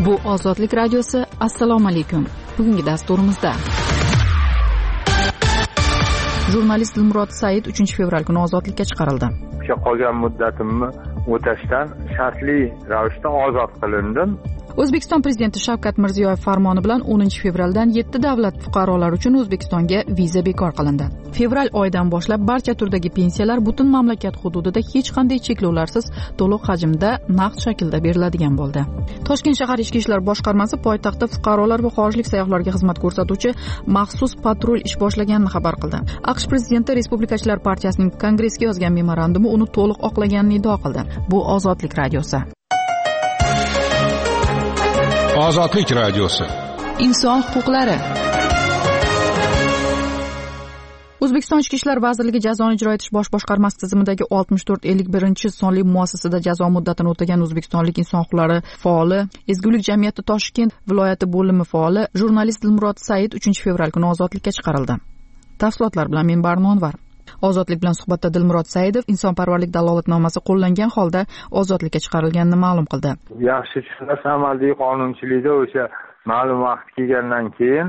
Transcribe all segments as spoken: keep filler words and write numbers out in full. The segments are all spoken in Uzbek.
Bu Ozodlik radiosi. Assalomu alaykum. Bugungi dasturimizda jurnalist Dilmurod Said uchinchi fevral kuni ozodlikka chiqarildi. O'sha qolgan muddatimni o'tashdan shartli ravishda ozod qilindim. O'zbekiston prezidenti Shavkat Mirziyoyev farmoni bilan o'ninchi fevraldan yetti davlat fuqarolari uchun O'zbekistonga viza bekor qilindi. Fevral oyidan boshlab barcha turdagi pensiyalar butun mamlakat hududida hech qanday cheklovlarsiz to'liq hajmda naqd shaklda beriladigan bo'ldi. Toshkent shahar ichki ishlar boshqarmasi poytaxtda fuqarolar va xorijlik sayyohlarga xizmat ko'rsatuvchi maxsus patrul ish boshlaganini xabar qildi. AQSh prezidenti Respublikachilar partiyasining kongressga yozgan memorandumi uni to'liq oqlaganini iddao qildi. Bu Ozodlik radiosi. Ozodlik radiosi. Inson huquqlari. O'zbekiston Ichki ishlar vazirligi jazoni ijro etish bosh boshqarmasi tizimidagi oltmish to'rt ellik birinchi sonli muassasada jazo muddatini o'tagan o'zbekistonlik inson huquqlari faoli, Ezgulik jamiyati Toshkent viloyati bo'limi faoli jurnalist Dilmurod Said uchinchi fevral kuni ozodlikka chiqarildi. Tafsilotlar bilan men Barno Anvar. Ozodlik bilan suhbatda Dilmurod Saidov insonparvarlik dalolatnomasi qo'llangan holda ozodlikka chiqarilganini ma'lum qildi. Yaxshi tushunsa, amaldagi qonunchilikda o'sha ma'lum vaqt kelgandan keyin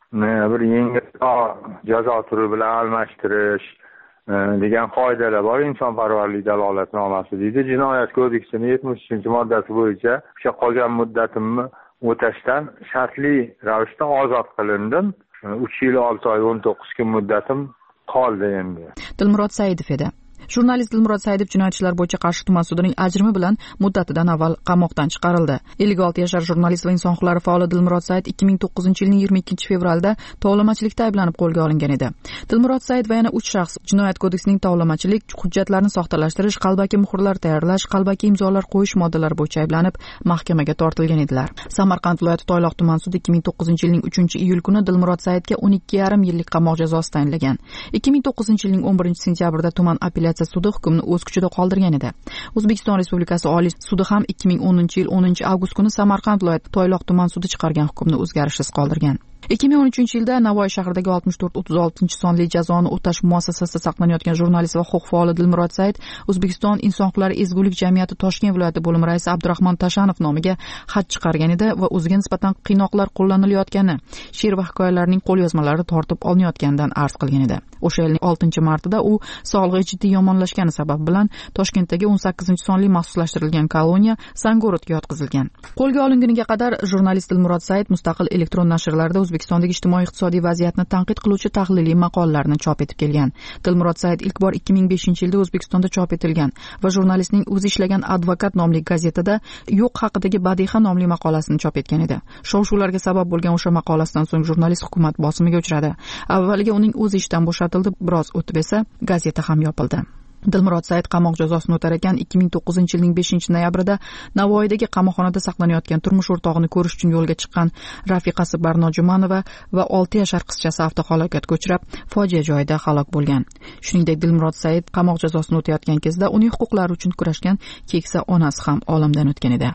bir yengilroq jazo turi bilan almashtirish degan qoidalar bor. Insonparvarlik dalolatnomasi deydi. Jinoyat kodeksining yetmish uchinchi moddasi bo'yicha o'sha qolgan muddatimni o'tashdan shartli ravishda ozod qilindim. uch yil olti oy o'n to'qqiz kun muddatim qoldi endi. Dilmurod Saidov edi. Jurnalist Dilmurod Saidov jinoyat ishlar bo'yicha Qarshi tuman sudining ajrimi bilan muddatidan avval qamoqdan chiqarildi. ellik olti yashar jurnalist va inson huquqlari faoli Dilmurod Said ikki ming to'qqizinchi yilning yigirma ikkinchi fevralda tovlamachilikda ayblanib qo'lga olingan edi. Dilmurod Said va yana uch shaxs jinoyat kodeksining tovlamachilik, hujjatlarni soxtalashtirish, qalbaki muhrlar tayyorlash, qalbaki imzolar qo'yish moddalari bo'yicha ayblanib mahkamaga tortilgan edilar. Samarqand viloyati Toyloq tuman sudi ikki ming to'qqizinchi yilning uchinchi iyul kuni Dilmurod Saidga o'n ikki yarim yillik qamoq jazosi tayinlagan. ikki ming to'qqizinchi yilning o'n birinchi sentyabrida tuman apellyatsiya sudi hukmni o'z kuchida qoldirgan edi. O'zbekiston Respublikasi Oliy sudi ham ikki ming o'ninchi yil o'ninchi avgust kuni Samarqand viloyati Toyloq tuman sudi chiqargan hukmni o'zgarishsiz qoldirgan. ikki ming o'n uchinchi yilda Navoiy shahridagi oltmish to'rt o'ttiz oltinchi sonli jazoni o'tash muassasasida saqlanayotgan jurnalist va huquq faoli Dilmurod Said O'zbekiston inson huquqlari Ezgulik jamiyati Toshkent viloyati bo'limi raisi Abdurahmon Tashanov nomiga xat chiqargan edi va o'ziga nisbatan qiynoqlar qo'llanilayotgani, she'r va hikoyalarning qo'lyozmalari tortib olinayotganidan arz qilgan edi. O'sha yilning oltinchi martida u sog'lig'i jiddiy yomonlashgani sabab bilan Toshkentdagi o'n sakkizinchi sonli maxsuslashtirilgan koloniya Sangorodga yotqizilgan. Qo'lga olinguniga qadar jurnalist Dilmurod Said mustaqil elektron nashrlarda O'zbekistondagi ijtimoiy-iqtisodiy vaziyatni tanqid qiluvchi tahliliy maqolalarni chop etib kelgan. Dilmurod Said ilk bor ikki ming beshinchi yilda O'zbekistonda chop etilgan va jurnalistning o'zi ishlagan Advokat nomli gazetada yo'q haqidagi Badiha nomli maqolasini chop etgan edi. Shov-shuvlarga sabab bo'lgan o'sha maqolasidan so'ng jurnalist hukumat bosimiga uchradi. Avvaliga uning o'zi ishdan bo'shatildi, biroz o'tib esa gazeta ham yopildi. Dilmurod Said qamoq jazosini o'tar ekan ikki ming to'qqizinchi yilning beshinchi noyabrida Navoiydagi qamoqxonada saqlanayotgan turmush o'rtog'ini ko'rish uchun yo'lga chiqqan rafiqasi Barno Jumanova va olti yashar qizchasi avtohalokatga uchrab, fojia joyida halok bo'lgan. Shuningdek, Dilmurod Said qamoq jazosini o'tayotgan kezda uning huquqlari uchun kurashgan keksa onasi ham olamdan o'tgan edi.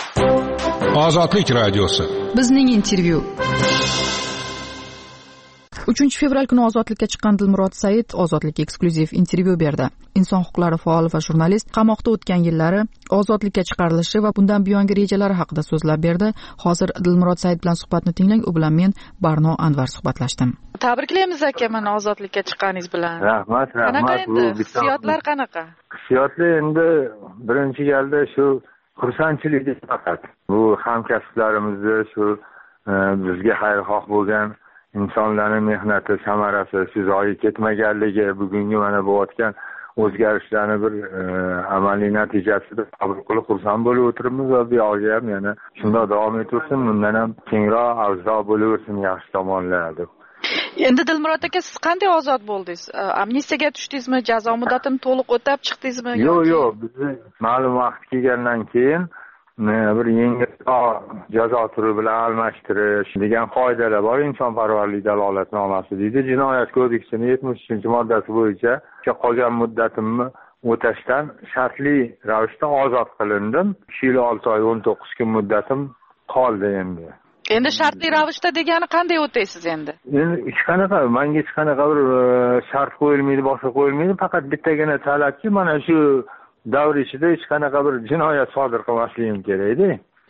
Ozodlik radiosi. Bizning intervyu. uchinchi fevral kuni ozodlikka chiqqan Dilmurod Said ozodlikka eksklyuziv intervyu berdi. Inson huquqlari faoli va jurnalist qamoqda o'tgan yillari, ozodlikka chiqarilishi va bundan buyongi rejalari haqida so'zlab berdi. Hozir Dilmurod Said bilan suhbatni tinglang, u bilan men Barno Anvar suhbatlashdim. Tabriklaymiz aka, mana ozodlikka chiqqaningiz bilan. Rahmat, rahmat. Qanaqa endi hissiyotlar qanaqa? Hissiyotlar endi birinchi galda shu xursandchilik faqat. Bu hamkasblarimizni shu bizga xayrixoh bo'lgan insonlarning mehnati samarasi shu zoyi ketmaganligi, bugungi mana bo'layotgan o'zgarishlarni bir e, amaliy natijasida qabul qilib xursand bo'lib o'tiribmiz va bu yoqga ham yana shunday davom etaversin, bundan ham kengroq avzoq bo'laversin, yaxshi tomonlar deb. Endi Dilmurod aka, siz qanday ozod bo'ldingiz? Amnistiyaga tushdingizmi? Jazo muddatini to'liq o'tab chiqdingizmi? Yo'q, yo'q, bizni ma'lum vaqt kelgandan keyin bir yengilroq jazo turi bilan almashtirish degan qoidalar bor. Insonparvarlik dalolatnomasi deydi. Jinoyat kodeksining yetmish uchinchi moddasi bo'yicha o'sha qolgan muddatimni o'tashdan shartli ravishda ozod qilindim. uch yil olti oy o'n to'qqiz kun muddatim qoldi endi. Endi shartli ravishda degani qanday o'taysiz endi? Endi hech qanaqa, menga hech qanaqa bir shart qo'yilmaydi, boshqa qo'yilmaydi. Faqat bittagina talabki, mana shu davr ichida hech qanaqa bir jinoyat sodir qilmasligim kerak-da.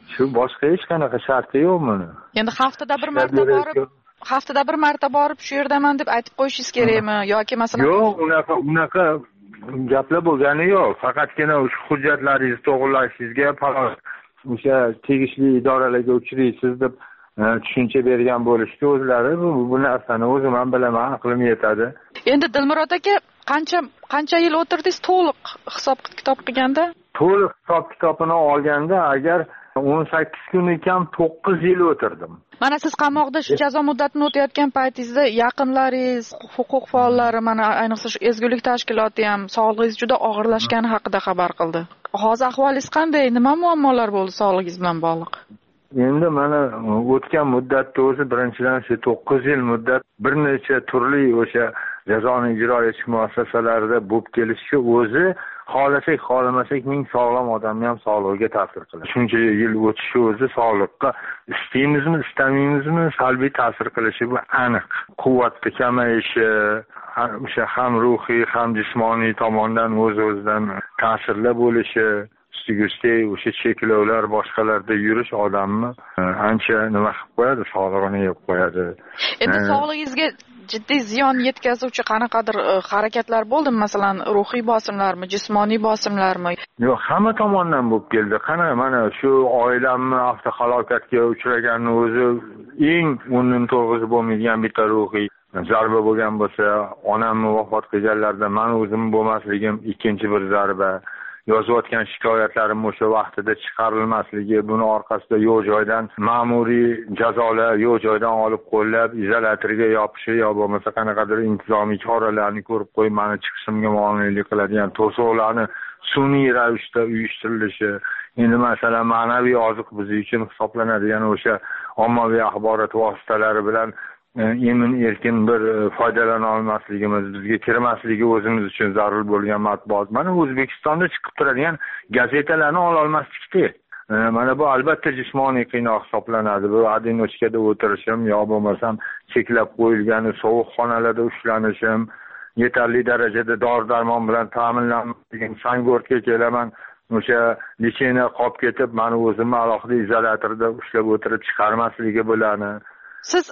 shu boshqa hech qanaqa sharti yo'q buni. Endi haftada bir marta borib haftada bir marta borib shu yerdaman deb aytib qo'yishingiz kerakmi yoki masalan yo'q, unaqa unaqa gaplar bo'lgani yo'q. Faqatgina o'sha hujjatlaringizni to'g'rilashingizga falon o'sha tegishli idoralarga uchraysiz deb tushuncha bergan bo'lishdi o'zlari. Bu, bu narsani o'zim ham bilaman, aqlim yetadi. Endi Dilmurod aka qancha qancha yil o'tirdingiz to'liq hisob kitob qilganda? To'liq hisob kitobini olganda agar o'n sakkiz kun ekan to'qqiz yil o'tirdim. Mana siz qamoqda shu jazo muddatini o'tayotgan paytingizda yaqinlaringiz, huquq faollari, mana ayniqsa shu ezgulik tashkiloti ham sog'lig'ingiz juda og'irlashgani haqida xabar qildi. Hozir ahvolingiz qanday? Nima muammolar bo'ldi sog'lig'ingiz bilan bog'liq? Endi mana o'tgan muddatda o'zi birinchidan shu to'qqiz yil muddat bir necha turli o'sha jazoni ijro etish muassasalarida bo'lib kelishi o'zi xohlasak xohlamasak ming sog'lom odamni ham sog'lig'iga ta'sir qiladi. Shuncha yil o'tishi o'zi sog'liqqa istaymizmi istamaymizmi salbiy ta'sir qilishi bu aniq. Quvvatni kamayishi, o'sha ham ruhiy ham jismoniy tomondan o'z-o'zidan ta'sirlar bo'lishi, ustiga o'sha cheklovlar boshqalarda yurish odamni ancha nima qilib qo'yadi, sog'lig'ini yeb qo'yadi. Endi sog'lig'ingizga jiddiy ziyon yetkazuvchi qanaqadir harakatlar bo'ldimi? Masalan, ruhiy bosimlarmi, jismoniy bosimlarmi? Yo'q, hamma tomondan bo'lib keldi. Qana mana shu oilamni avtohalokatga uchraganini o'zi eng o'rnini to'g'ri bo'lmaydigan bitta ruhiy zarba bo'lgan bo'lsa, onamni vafot qilganlarda men o'zim bo'lmasligim ikkinchi bir zarba. Yozayotgan shikoyatlarim o'sha vaqtida chiqarilmasligi, buni orqasida yo'q joydan ma'muriy jazolar, yo'q joydan olib qo'llab izolyatorga yopishi yo bo'lmasa qanaqadir intizomiy choralarni ko'rib qo'yib meni chiqishimga monelik qiladigan to'siqlarni sun'iy ravishda uyushtirilishi, endi masalan ma'naviy oziq biz uchun hisoblanadigan o'sha ommaviy axborot vositalari bilan emin erkin bir foydalana olmasligimiz, bizga kirmasligi o'zimiz uchun zarur bo'lgan matbuot. Mana O'zbekistonda chiqib turadigan gazetalarni ola olmaslikda. Mana bu albatta jismoniy qiynoq hisoblanadi. Bu adinochkada o'tirishim yo bo'lmasam cheklab qo'yilgan sovuq xonalarda ushlanishim, yetarli darajada dori-darmon bilan ta'minlanmagan Sangortga kelaman. O'sha lichena qolib ketib, meni o'zimni alohida izolyatorda ushlab o'tirib chiqarmasligi bo'ladi. Siz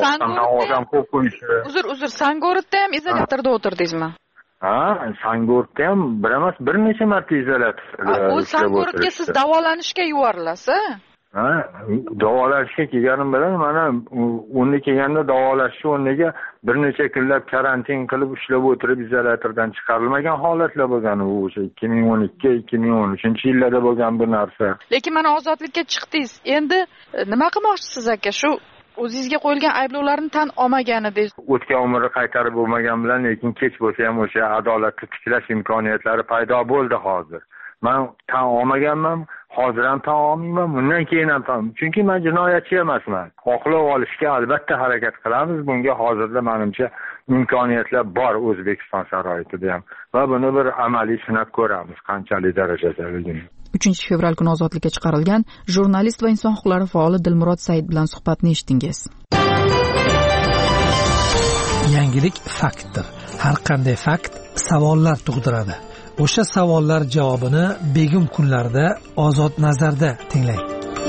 Sangortda uzr uzr Sangortda ham izolyatorda o'tirdingizmi? Ha, Sangortda ham bir emas bir necha marta izolyatorda. U Sangortga siz davolanishga yuborilasiz? Ha, davolanishga kelganim bilan mana unda kelganda davolashni o'rniga bir necha kunlab karantin qilib ushlab o'tirib izolyatordan chiqarilmagan holatlar bo'lgan. U o'sha ikki ming o'n ikki ikki ming o'n uchinchi yillarda bo'lgan bu narsa. Lekin mana ozodlikka chiqdingiz. Endi nima qilmoqchisiz aka? Shu o'zingizga qo'yilgan ayblovlarni tan olmagan edingiz. O'tgan umrni qaytarib bo'lmagan bilan, lekin kech bo'lsa ham o'sha adolatni tiklash imkoniyatlari paydo bo'ldi hozir. Men tan olmaganman, hozir ham tan olmayman, bundan keyin ham tan. Chunki men jinoyatchi emasman. Oqlov olishga albatta harakat qilamiz. Bunga hozirda menimcha imkoniyatlar bor O'zbekiston sharoitida ham. Va buni bir amaliy sinab ko'ramiz, qanchalik darajadaligini. uchinchi fevral kuni ozodlikka chiqarilgan jurnalist va inson huquqlari faoli Dilmurod Said bilan suhbatni eshitdingiz. Yangilik faktdir. Har qanday fakt savollar tug'diradi. O'sha savollar javobini begim kunlarda Ozod nazarda tinglang.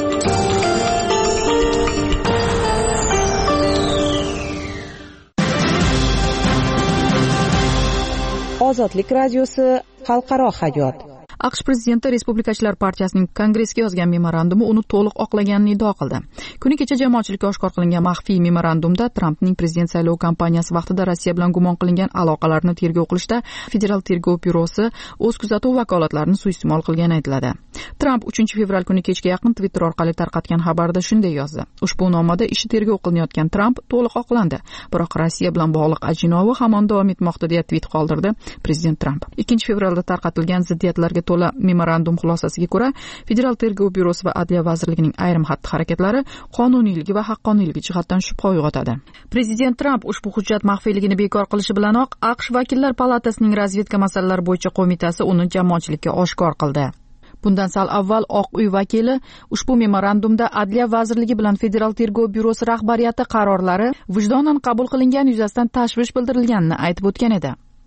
Ozodlik radiosi xalqaro hayot. AQSh prezidenti Respublikachilar partiyasining kongressga yozgan memorandumi uni to'liq oqlaganini iddao qildi. Kuni kecha jamoatchilikka oshkor qilingan maxfiy memorandumda Trampning prezident saylovi kampaniyasi vaqtida Rossiya bilan gumon qilingan aloqalarni tergov qilishda Federal tergov byurosi o'z kuzatuv vakolatlarini suiiste'mol qilgani aytiladi. Tramp uchinchi fevral kuni kechga yaqin Twitter orqali tarqatgan xabarda shunday yozdi. Ushbu nomada ishi tergov qilinayotgan Tramp to'liq oqlandi, biroq Rossiya bilan bog'liq ajinovi hamon davom etmoqda deya tweet qoldirdi prezident Tramp. ikkinchi fevralda tarqatilgan ziddiyatlarga to'la memorandum xulosasiga ko'ra, Federal tergov byurosi va Adliya vazirligining ayrim xatti-harakatlari qonuniyligi va haqqoniyligi jihatdan shubha uyg'otadi. Prezident Tramp ushbu hujjat maxfiyligini bekor qilishi bilanoq AQSh vakillar palatasining razvedka masalalari bo'yicha qo'mitasi uni jamoatchilikka oshkor qildi. Bundan sal avval Oq uy vakili ushbu memorandumda Adliya vazirligi bilan Federal tergov byurosi rahbariyati qarorlari vijdonan qabul qilingan yuzasidan tashvish bildirilganini aytib o'tgan edi.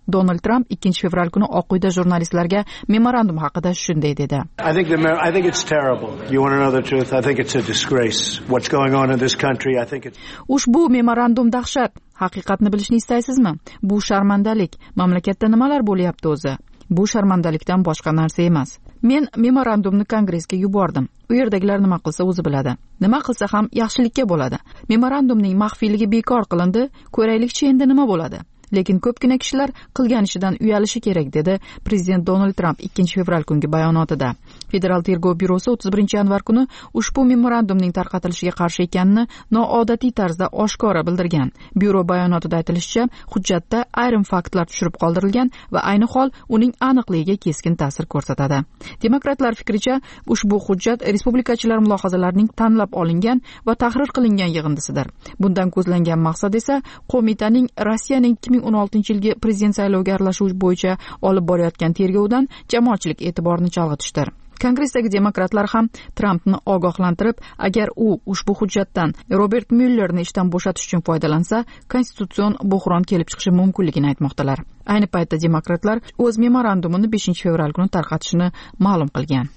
Donald Tramp ikkinchi fevral kuni Oq uyda jurnalistlarga memorandum haqida shunday dedi. I think the I think it's terrible. You want to know the truth? I think it's a disgrace. What's going on in this country? I think it's Ushbu memorandum dahshat. Haqiqatni bilishni istaysizmi? Bu sharmandalik. Mamlakatda nimalar bo'lyapti o'zi? Bu sharmandalikdan boshqa narsa emas. Men memorandumni kongressga yubordim. U yerdagilar nima qilsa o'zi biladi. Nima qilsa ham yaxshilikka bo'ladi. Memorandumning maxfiyligi bekor qilindi. Ko'raylikchi endi nima bo'ladi? Lekin ko'pgina kishilar qilgan ishidan uyalishi kerak, dedi prezident Donald Tramp ikkinchi fevral kungi bayonotida. Federal tergov byurosi o'ttiz birinchi yanvar kuni ushbu memorandumning tarqatilishiga qarshi ekanini noodatiy tarzda oshkora bildirgan. Byuro bayonotida aytilishicha, hujjatda ayrim faktlar tushirib qoldirilgan va ayni hol uning aniqligiga keskin ta'sir ko'rsatadi. Demokratlar fikricha, ushbu hujjat respublikachilar mulohazalarining tanlab olingan va tahrir qilingan yig'indisidir. Bundan ko'zlangan maqsad esa qo'mitaning Rossiyaning ikki ming o'n oltinchi yilgi prezident sayloviga aralashuv bo'yicha olib borayotgan tergovdan jamoatchilik e'tiborini chalg'itishdir. Kongressdagi demokratlar ham Trampni ogohlantirib, agar u ushbu hujjatdan Robert Myullerni ishdan bo'shatish uchun foydalansa, konstitutsion buhron kelib chiqishi mumkinligini aytmoqdalar. Ayni paytda demokratlar o'z memorandumini beshinchi fevral kuni tarqatishini ma'lum qilgan.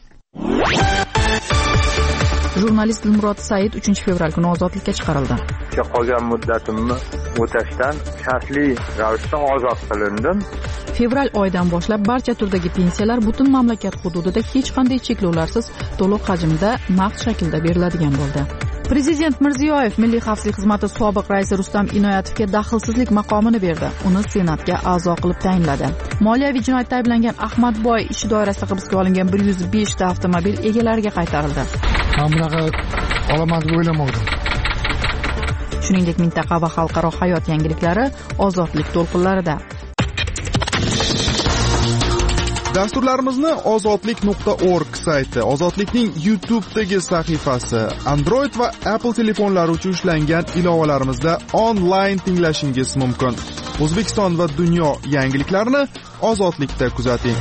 Jurnalist Dilmurod Said uchinchi fevral kuni ozodlikka chiqarildi. Qolgan muddatimni o'tashdan shartli ravishda ozod qilindim. Fevral oyidan boshlab barcha turdagi pensiyalar butun mamlakat hududida hech qanday cheklovlarsiz to'liq hajmda naqd shaklda beriladigan bo'ldi. Prezident Mirziyoyev Milliy xavfsizlik xizmati sobiq raisi Rustam Inoyatovga daxlsizlik maqomini berdi. Uni Senatga a'zo qilib tayinladi. Moliyaviy jinoyatda ayblangan Ahmadboy ishi doirasida hibsga olingan bir yuz besh ta avtomobil egalariga qaytarildi. Men bunaqa olaman deb o'ylamadim. Shuningdek, mintaqa va xalqaro hayot yangiliklari ozodlik to'lqinlarida. Dasturlarimizni ozodlik nuqta org sayti, Ozodlikning YouTube'dagi sahifasi, Android va Apple telefonlari uchun ishlangan ilovalarimizda onlayn tinglashingiz mumkin. O'zbekiston va dunyo yangiliklarini Ozodlikda kuzating.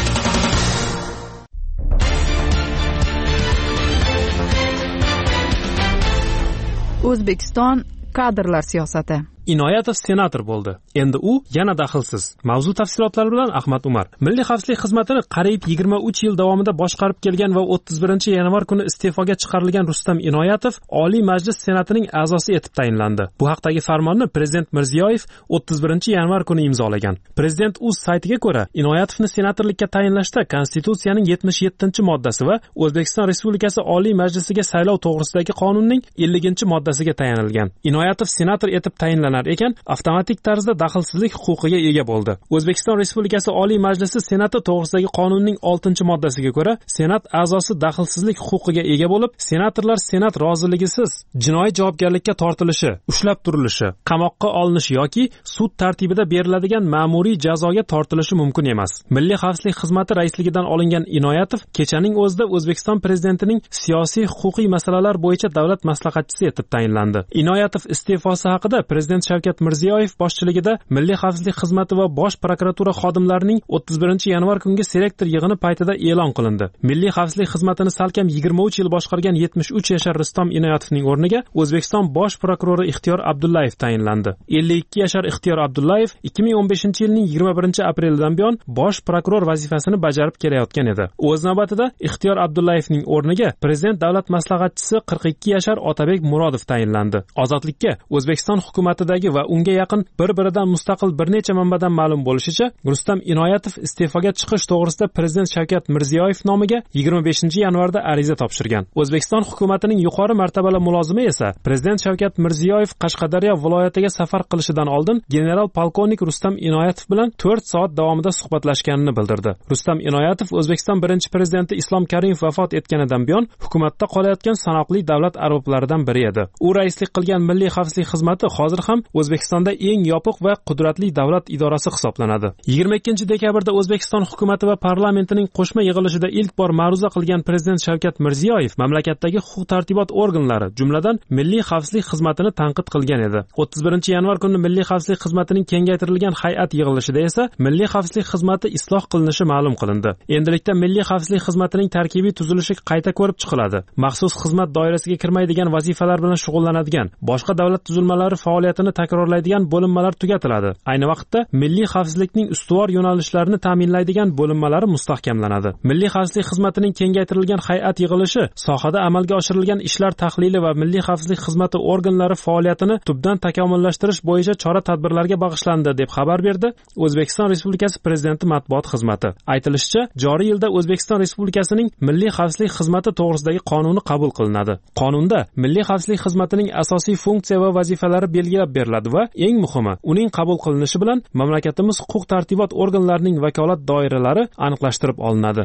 O'zbekiston kadrlar siyosati. Inoyatov senator bo'ldi. Endi u yana daxlsiz. Mavzu tafsilotlari bilan Ahmad Umar. Milliy xavfsizlik xizmatini qariyb yigirma uch yil davomida boshqarib kelgan va o'ttiz birinchi yanvar kuni iste'foga chiqarilgan Rustam Inoyatov Oliy Majlis Senatining a'zosi etib tayinlandi. Bu haqdagi farmonni prezident Mirziyoyev o'ttiz birinchi yanvar kuni imzolagan. Prezident o'z saytiga ko'ra, Inoyatovni senatorlikka tayinlashda Konstitutsiyaning yetmish yettinchi moddasi va O'zbekiston Respublikasi Oliy Majlisiga saylov to'g'risidagi qonunning ellinchi moddasiga tayanilgan. Inoyatov senator etib tayinlanadi ekan, avtomatik tarzda daxlsizlik huquqiga ega bo'ldi. O'zbekiston Respublikasi Oliy Majlisi Senati to'g'risidagi qonunning oltinchi moddasiga ko'ra, Senat a'zosi daxlsizlik huquqiga ega bo'lib, senatorlar Senat roziligisiz jinoiy javobgarlikka tortilishi, ushlab turilishi, qamoqqa olinishi yoki sud tartibida beriladigan ma'muriy jazoga tortilishi mumkin emas. Milliy xavfsizlik xizmati raisligidan olingan Inoyatov kechaning o'zida O'zbekiston prezidentining siyosiy huquqiy masalalar bo'yicha davlat maslahatchisi etib tayinlandi. Inoyatov iste'fosi haqida prezident Shavkat Mirziyoyev boshchiligida Milliy xavfsizlik xizmati va Bosh prokuratura xodimlarining o'ttiz birinchi yanvar kungi selektor yig'ini paytida e'lon qilindi. Milliy xavfsizlik xizmatini salkam yigirma uch yil boshqargan yetmish uch yashar Rustam Inoyatovning o'rniga O'zbekiston Bosh prokurori Ixtiyor Abdullayev tayinlandi. ellik ikki yashar Ixtiyor Abdullayev ikki ming o'n beshinchi yilning yigirma birinchi aprelidan buyon bosh prokuror vazifasini bajarib kelayotgan edi. O'z navbatida Ixtiyor Abdullayevning o'rniga prezident davlat maslahatchisi qirq ikki yashar Otabek Murodov tayinlandi. Ozodlikka O'zbekiston hukumatidagi va unga yaqin bir-biridan mustaqil bir necha manbadan ma'lum bo'lishicha, Rustam Inoyatov iste'foga chiqish to'g'risida prezident Shavkat Mirziyoyev nomiga yigirma beshinchi yanvarda ariza topshirgan. O'zbekiston hukumatining yuqori martabali mulozimi esa prezident Shavkat Mirziyoyev Qashqadaryo viloyatiga safar qilishidan oldin general polkovnik Rustam Inoyatov bilan to'rt soat davomida suhbatlashganini bildirdi. Rustam Inoyatov O'zbekiston birinchi prezidenti Islom Karimov vafot etganidan buyon hukumatda qolayotgan sanoqli davlat arboblaridan biri edi. U raislik qilgan Milliy xavfsizlik xizmati hozir ham O'zbekistonda eng yopiq va qudratli davlat idorasi hisoblanadi. yigirma ikkinchi dekabrda O'zbekiston hukumatı va parlamentining qo'shma yig'ilishida ilk bor ma'ruza qilgan prezident Shavkat Mirziyoyev mamlakatdagi huquq-tartibot organlari, jumladan Milliy xavfsizlik xizmatini tanqid qilgan edi. o'ttiz birinchi yanvar kuni Milliy xavfsizlik xizmatining kengaytirilgan hay'at yig'ilishida esa Milliy xavfsizlik xizmati isloh qilinishi ma'lum qilindi. Endilikda Milliy xavfsizlik xizmatining tarkibiy tuzilishi qayta ko'rib chiqiladi. Maxsus xizmat doirasiga kirmaydigan vazifalar bilan shug'ullanadigan, boshqa davlat tuzilmalari faoliyatini xizmatini takrorlaydigan bo'linmalar tugatiladi. Ayni vaqtda milliy xavfsizlikning ustuvor yo'nalishlarini ta'minlaydigan bo'linmalari mustahkamlanadi. Milliy xavfsizlik xizmatining kengaytirilgan hay'at yig'ilishi sohada amalga oshirilgan ishlar tahlili va milliy xavfsizlik xizmati organlari faoliyatini tubdan takomillashtirish bo'yicha chora-tadbirlarga bag'ishlandi deb xabar berdi O'zbekiston Respublikasi Prezidenti matbuot xizmati. Aytilishicha, joriy yilda O'zbekiston Respublikasining milliy xavfsizlik xizmati to'g'risidagi qonuni qabul qilinadi. Qonunda milliy xavfsizlik xizmatining asosiy funksiya va vazifalari belgilab beriladi va eng muhimi, uning qabul qilinishi bilan mamlakatimiz huquq-tartibot organlarining vakolat doiralari aniqlashtirib olinadi.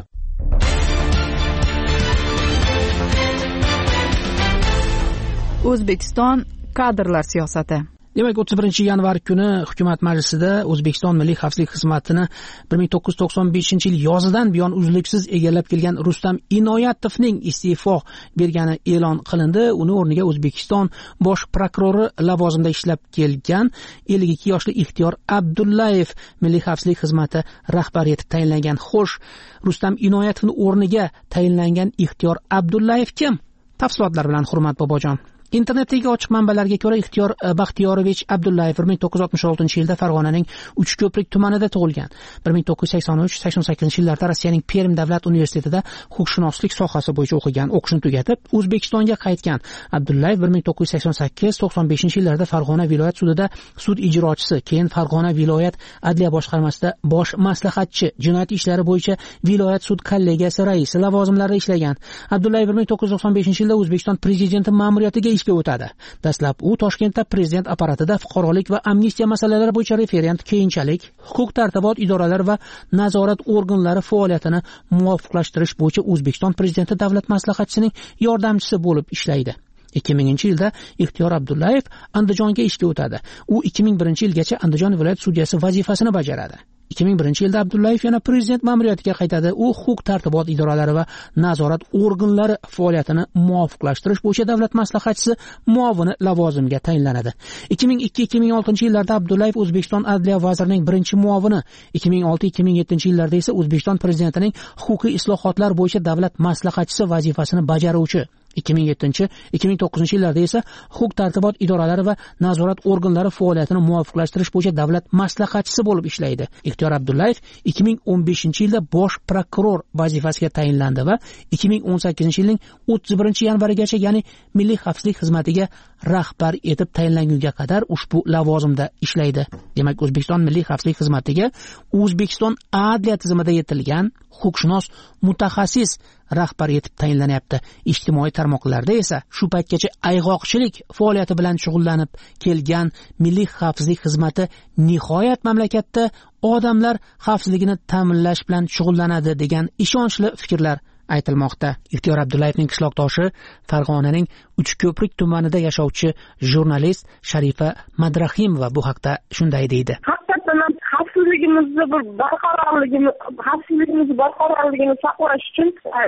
O'zbekiston kadrlar siyosati. Demak, o'ttiz birinchi yanvar kuni hukumat majlisida O'zbekiston Milliy xavfsizlik xizmatini bir ming to'qqiz yuz to'qson beshinchi yil yozidan buyon uzluksiz egallab kelgan Rustam Inoyatovning iste'fo bergani e'lon qilindi. Uni o'rniga O'zbekiston bosh prokurori lavozimida ishlab kelgan ellik ikki yoshli Ixtiyor Abdullayev Milliy xavfsizlik xizmati rahbari etib tayinlangan. Xo'sh, Rustam Inoyatovning o'rniga tayinlangan Ixtiyor Abdullayev kim? Tafsilotlar bilan Hurmat Bobojon. Internetdagi ochiq manbalarga ko'ra, Ixtiyor Baxtiyorovich Abdullayev bir ming to'qqiz yuz oltmish oltinchi yilda Farg'onaning Uchko'prik tumanida tug'ilgan. bir ming to'qqiz yuz sakson uch sakson sakkizinchi yillarda Rossiyaning Perm davlat universitetida huquqshunoslik sohasi bo'yicha o'qigan. O'qishni tugatib, O'zbekistonga qaytgan. Abdullayev bir ming to'qqiz yuz sakson sakkiz to'qson beshinchi yillarda Farg'ona viloyat sudida sud ijrochisi, keyin Farg'ona viloyat adliya boshqarmasida bosh maslahatchi, jinoyat ishlari bo'yicha viloyat sud kollegiyasi raisi lavozimlarida ishlagan. Abdullayev bir ming to'qqiz yuz to'qson beshinchi yilda O'zbekiston prezidenti ma'muriyatiga o'tadi. Dastlab u Toshkentda prezident apparatida fuqarolik va amnistiya masalalari bo'yicha referent, keyinchalik huquq-tartibot idoralari va nazorat organlari faoliyatini muvofiqlashtirish bo'yicha O'zbekiston prezidenti davlat maslahatchisining yordamchisi bo'lib ishlaydi. ikki minginchi yilda Ixtiyor Abdullayev Andijonga ishga o'tadi. U ikki ming birinchi yilgacha Andijon viloyat sudyasi vazifasini bajaradi. ikki ming birinchi yilda Abdullayev yana prezident ma'muriyatiga qaytadi. U huquq-tartibot idoralari va nazorat organlari faoliyatini muvofiqlashtirish bo'yicha davlat maslahatchisi muovini lavozimiga tayinlanadi. ikki ming ikki ikki ming oltinchi yillarda Abdullayev O'zbekiston adliya vazirining birinchi muovini, ikki ming olti ikki ming yettinchi yillarda esa O'zbekiston prezidentining huquqiy islohotlar bo'yicha davlat maslahatchisi vazifasini bajaruvchi. ikki ming yettinchi ikki ming to'qqizinchi yillarda esa huquq-tartibot idoralari va nazorat organlari faoliyatini muvofiqlashtirish bo'yicha davlat maslahatchisi bo'lib ishlaydi. Ixtiyor Abdullayev ikki ming o'n beshinchi yilda bosh prokuror vazifasiga tayinlandi va ikki ming o'n sakkizinchi yilning o'ttiz birinchi yanvarigacha, ya'ni Milliy xavfsizlik xizmatiga rahbar etib tayinlangunga qadar ushbu lavozimda ishlaydi. Demak, O'zbekiston Milliy xavfsizlik xizmatiga O'zbekiston adliya tizimida yetilgan huquqshunos mutaxassis rahbar etib tayinlanyapti. Ijtimoiy tarmoqlarda esa shu paytgacha ayg'oqchilik faoliyati bilan shug'ullanib kelgan Milliy xavfsizlik xizmati nihoyat mamlakatda odamlar xavfsizligini ta'minlash bilan shug'ullanadi degan ishonchli fikrlar aytilmoqda. Ixtiyor Abdullayevning qishloqdoshi Farg'onaning Uchko'prik tumanida yashovchi jurnalist Sharifa Madrahimova bu haqda shunday deydi. Haqiqatan xavfsizligimizni bir barqarorligimiz, xavfsizligimizni barqarorligini saqlash uchun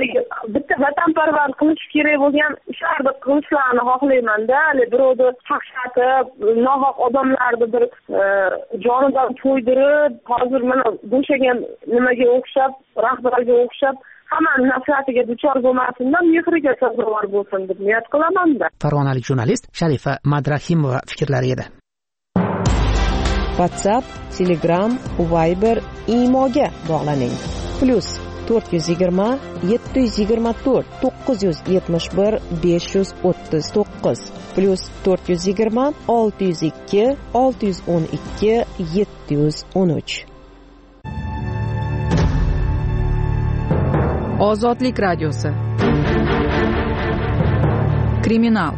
bitta vatanparvar qilish kerak bo'lgan ishlarni qilishlarni xohlayman-da. Birovni qaqshatib, nohaq odamlarni bir jonidan to'ydirib, hozir mana bo'shagan nimaga o'xshab, rahbarga o'xshab hammaning nafratiga duchor bo'lmasindan, mehriga sazovor bo'lsin deb niyat qilaman-da. Farg'onalik jurnalist Sharifa Madrahimova fikrlari edi. WhatsApp, Telegram, Viber, Imoga bog'laning. Plus to'rt yuz yigirma yetti yuz yigirma to'rt to'qqiz yuz yetmish bir besh yuz o'ttiz to'qqiz plus to'rt yuz yigirma olti yuz ikki olti yuz o'n ikki yetti yuz o'n uch. Ozodlik radiosi. Kriminal.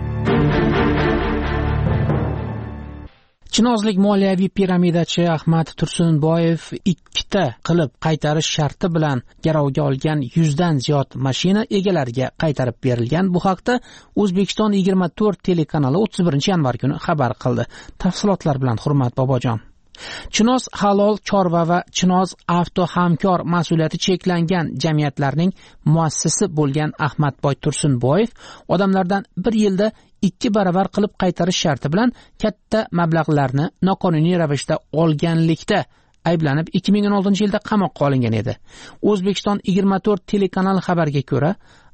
Chinozlik moliyaviy piramidachi Ahmad Tursunboyev ikkita qilib qaytarish sharti bilan garovga olgan yuzdan ziyod mashina egalariga qaytarib berilgan. Bu haqda O'zbekiston yigirma to'rt telekanali o'ttiz birinchi yanvar kuni xabar qildi. Tafsilotlar bilan Hurmat Bobojon. Chinoz halol chorva va Chinoz avto hamkor mas'uliyati cheklangan jamiyatlarning muassisi bo'lgan Ahmadboy Tursunboyev odamlardan bir yilda ikki baravar qilib qaytarish sharti bilan katta mablag'larni noqonuniy ravishda olganlikda ayblanib ikki ming o'n oltinchi yilda qamoqqa olingan edi. O'zbekiston yigirma to'rt telekanal xabariga ko'ra,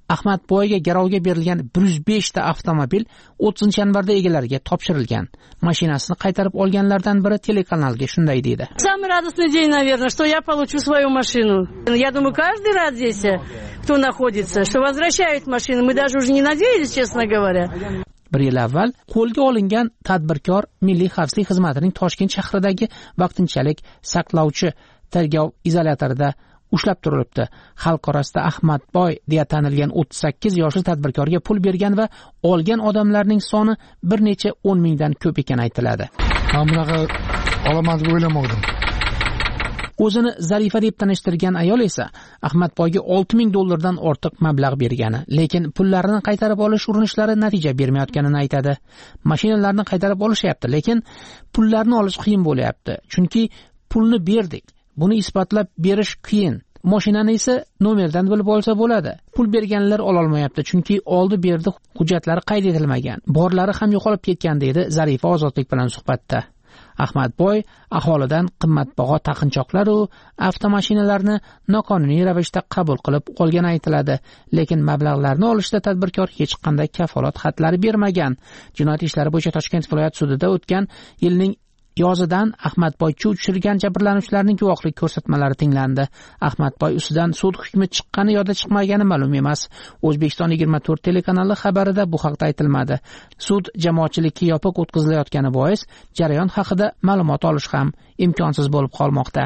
Ahmadboyga garovga berilgan bir yuz besh ta avtomobil o'ttizinchi yanvarda egalariga topshirilgan. Mashinasini qaytarib olganlardan biri telekanalga shunday dedi. Самый радостный день, наверное, что я получу свою машину. Я думаю, каждый рад здесь, кто находится, что возвращают машину. Мы даже уже не надеялись, честно говоря. Bir yil avval qo'lga olingan tadbirkor Milliy xavfsizlik xizmatining Toshkent shahridagi vaqtinchalik saqlovchi tergov izolyatorida ushlab turilibdi. Xalq orasida Ahmadboy deya tanilgan o'ttiz sakkiz yoshli tadbirkorga pul bergan va olgan odamlarning soni bir necha o'n mingdan ko'p ekani aytiladi. Men bunaqa olaman deb o'ylamadim. O'zini Zarifa deb tanishtirgan ayol esa Ahmadboyga olti ming dollardan ortiq mablag' bergani, lekin pullarini qaytarib olish urinishlari natija bermayotganini aytadi. Mashinalarni qaytarib olishyapti, lekin pullarni olish qiyin bo'lyapti. Chunki pulni berdik. Buni isbotlab berish qiyin. Mashinani esa nomerdan bilib olsa bo'ladi. Pul berganlar ola olmayapti, chunki oldi berdi hujjatlari qayd etilmagan. Borlari ham yo'qolib ketgan dedi Zarifa Ozodlik bilan suhbatda. Ahmadboy aholidan qimmatbaho taqinchoqlar va avtomashinalarni noqonuniy ravishda qabul qilib olgani aytiladi, lekin mablag'larni olishda tadbirkor hech qanday kafolat xatlari bermagan. Jinoyat ishlari bo'yicha Toshkent viloyat sudida o'tgan yilning yozidan Ahmadboy chuv tushirgan jabrlanuvchilarning guvohlik ko'rsatmalari tinglandi. Ahmadboy ustidan sud hukmi chiqqani yo'da chiqmagani ma'lum emas. O'zbekiston yigirma to'rt telekanali xabarida bu haqda aytilmadi. Sud jamoatchilikka yopiq o'tkazilayotgani bois jarayon haqida ma'lumot olish ham imkonsiz bo'lib qolmoqda.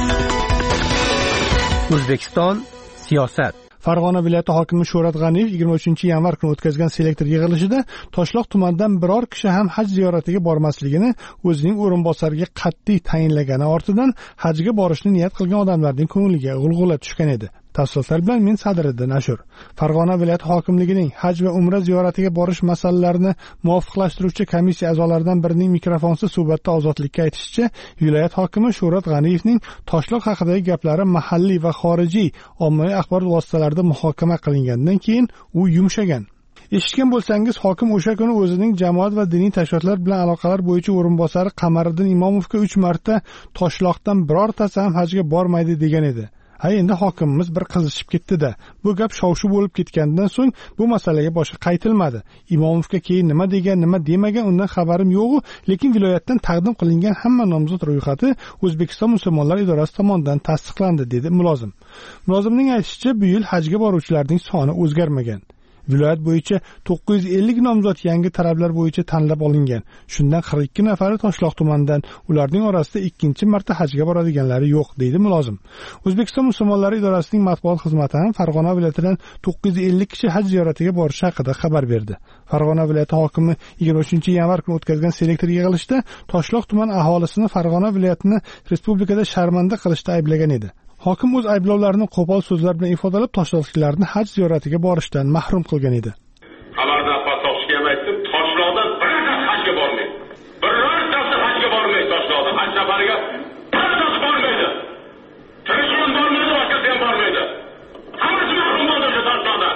O'zbekiston siyosat. Farg'ona viloyati hokimi Shuhrat G'aniyev yigirma uchinchi yanvar kuni o'tkazgan selektor yig'ilishida Toshloq tumanidan biror kishi ham haj ziyoratiga bormasligini o'zining o'rinbosariga qat'iy tayinlagani ortidan hajga borishni niyat qilgan odamlarning ko'ngliga g'ulg'ula tushgan edi. Tafsilotlar bilan men Sadiriddin Ashur. Farg'ona viloyati hokimligining haj va umra ziyoratiga borish masalalarini muvofiqlashtiruvchi komissiya a'zolaridan birining mikrofonsiz suhbatda Ozodlikka aytishicha, viloyat hokimi Shuhrat G'aniyevning Toshloq haqidagi gaplari mahalliy va xorijiy ommaviy axborot vositalarida muhokama qilingandan keyin u yumshagan. Eshitgan bo'lsangiz, hokim o'sha kuni o'zining jamoat va diniy tashkilotlar bilan aloqalar bo'yicha o'rinbosari Qamariddin Imomovga uch marta Toshloqdan birortasi ham hajga bormaydi degan edi. Ay endi hokimimiz bir qizishib ketdi-da. Bu gap shov-shuv bo'lib ketgandan so'ng bu masalaga boshqa qaytilmadi. Imomovga keyin nima degan, nima demagan undan xabarim yo'q, lekin viloyatdan taqdim qilingan hamma nomzod ro'yxati O'zbekiston musulmonlar idorasi tomonidan tasdiqlandi, dedi mulozim. Mulozimning aytishicha, bu yil hajga boruvchilarning soni o'zgarmagan. Viloyat bo'yicha to'qqiz yuz ellik nomzod yangi talablar bo'yicha tanlab olingan. Shundan qirq ikki nafari Toshloq tumanidan, ularning orasida ikkinchi marta hajga boradiganlari yo'q, deydi mulozim. O'zbekiston musulmonlari idorasining matbuot xizmati ham Farg'ona viloyatidan to'qqiz yuz ellik kishi haj ziyoratiga borishi haqida xabar berdi. Farg'ona viloyati hokimi yigirma uchinchi yanvar kuni o'tkazgan selektor yig'ilishida Toshloq tuman aholisini Farg'ona viloyatini respublikada sharmanda qilishda ayblagan edi. Hokim o'z ayblovlarini qo'pol so'zlar bilan ifodalab Toshloqliklarni haj ziyoratiga borishdan mahrum qilgan edi. Xabardan Toshloqga ham aytdim, Toshloqdan birorta hajga bormaydi. Birortasi hajga bormaydi Toshloqdan. Haj safariga birortasi bormaydi. Tirishman bormaydi, boshqasi ham bormaydi. Hammasi mahrum bo'ldi Toshloqdan.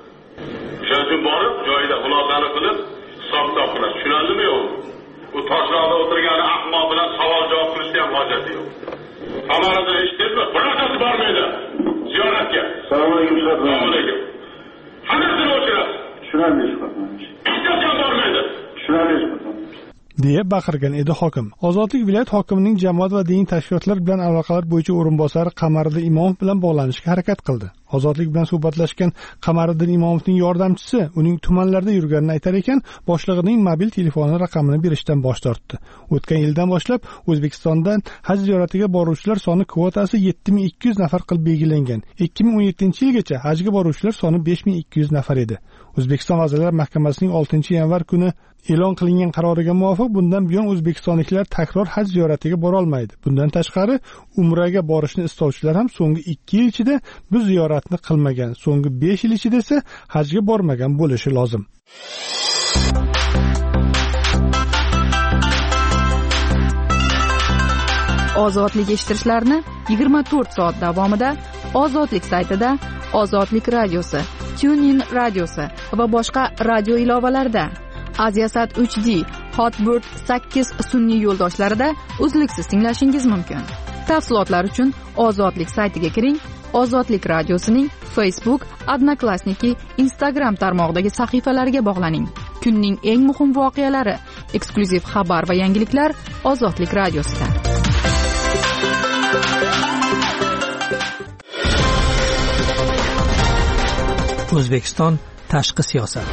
Shuning borib, joyida xulosani qilib, hisob-kitob qiladi. Tushunadimi yo'q? U Toshloqda o'tirgan ahmoq bilan savol-javob qilishga ham hojati yo'q. Xabarida eshitdingizmi? Birortasi bormaydi ziyoratga. Assalomu alaykum. Assalomu alaykum. Hammasini o'chirasiz. Tushunarsiz. Hech qachon bormaydi. Tushunarsiz. deya baqirgan edi hokim. Ozodlik viloyat hokimining jamoat va diniy tashkilotlar bilan aloqalar bo'yicha o'rinbosari Qamariddin Imomov bilan bog'lanishga harakat qildi. Ozodlik bilan suhbatlashgan Qamariddin Imomovning yordamchisi uning tumanlarda yurganini aytar ekan, boshlig'ining mobil telefoni raqamini berishdan bosh tortdi. O'tgan yildan boshlab O'zbekistondan haj ziyoratiga boruvchilar soni kvotasi yetti ming ikki yuz nafar qilib belgilangan. ikki ming o'n yettinchi yilgacha hajga boruvchilar soni besh ming ikki yuz nafar edi. O'zbekiston Vazirlar Mahkamasining oltinchi yanvar kuni e'lon qilingan qaroriga muvofiq bundan buyon o'zbekistonliklar takror haj ziyoratiga bora olmaydi. Bundan tashqari umraga borishni istovchilar ham so'nggi ikki yil ichida bu ziyoratni qilmagan, so'nggi besh yil ichida esa hajga bormagan bo'lishi lozim. Ozodlik eshittirishlarni yigirma to'rt soat davomida Ozodlik saytida, Ozodlik radiosi, TuneIn radiosi va boshqa radio ilovalarida, Aziasat uch D, Hotbird sakkiz sun'iy yo'ldoshlarida uzluksiz tinglashingiz mumkin. Tafsilotlar uchun Ozodlik saytiga kiring. Ozodlik radiosining Facebook, Odnoklassniki, Instagram tarmog'idagi sahifalariga bog'laning. Kunning eng muhim voqealari, eksklyuziv xabar va yangiliklar Ozodlik radiosida. O'zbekiston tashqi siyosat.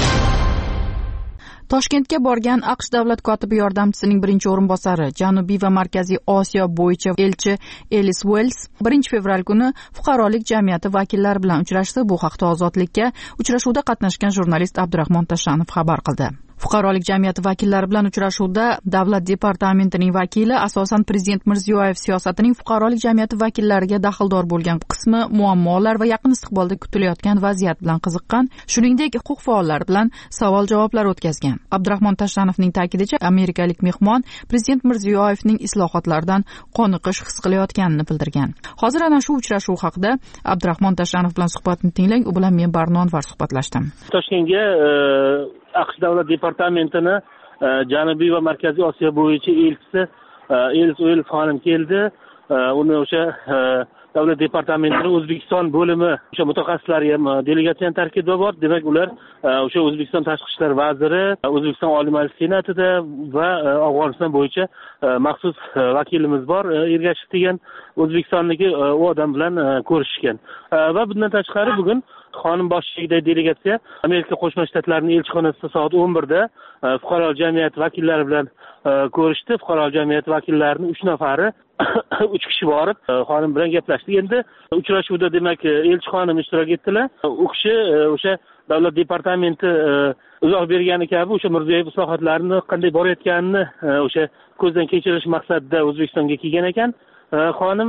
Toshkentga borgan AQSh davlat kotibi yordamchisining birinchi o'rinbosari, Janubiy va Markaziy Osiyo bo'yicha elchi Elis Wells birinchi fevral kuni fuqarolik jamiyati vakillari bilan uchrashdi. Bu haqda Ozodlikka uchrashuvda qatnashgan jurnalist Abdurahmon Tashanov xabar qildi. Fuqarolik jamiyati vakillari bilan uchrashuvda Davlat departamentining vakili asosan Prezident Mirziyoyev siyosatining fuqarolik jamiyati vakillariga daxldor bo'lgan qismi, muammolar va yaqin istiqbolda kutilayotgan vaziyat bilan qiziqqan, shuningdek huquq faollari bilan savol-javoblar o'tkazgan. Abdurahmon Tashanovning ta'kidincha, amerikalik mehmon Prezident Mirziyoyevning islohotlardan qoniqish his qilayotganini bildirgan. Hozir ana shu uchrashuv haqida Abdurahmon Tashanov bilan suhbatni tinglang. U bilan men Barno Anvar suhbatlashdim. Toshkentga AQSh davlat departamentini Janubiy va Markaziy Osiyo bo'yicha elchisi Elis Wells xonim keldi. Uni o'sha davlat departamentining O'zbekiston bo'limi o'sha mutaxassislari ham delegatsiyaning tarkibida bor. Demak, ular o'sha O'zbekiston tashqi ishlar vaziri, O'zbekiston Oliy Majlis Senatida va Afg'oniston bo'yicha maxsus vakilimiz bor, Ergashev degan O'zbekistonniki, u odam bilan ko'rishgan. Va bundan tashqari bugun xonim boshchiligidagi delegatsiya Amerika Qo'shma Shtatlarining elchixonasida soat o'n birda fuqarolik jamiyati vakillari bilan ko'rishdi. Fuqarolik jamiyati vakillarining uch nafari uch kishi borib xonim bilan gaplashdik. Endi uchrashuvda demak elchixonim ishtirok etdilar. U kishi o'sha davlat departamenti izoh bergani kabi o'sha Mirziyoyev islohotlarini qanday borayotganini o'sha ko'zdan kechirish maqsadida O'zbekistonga kelgan ekan. Xonim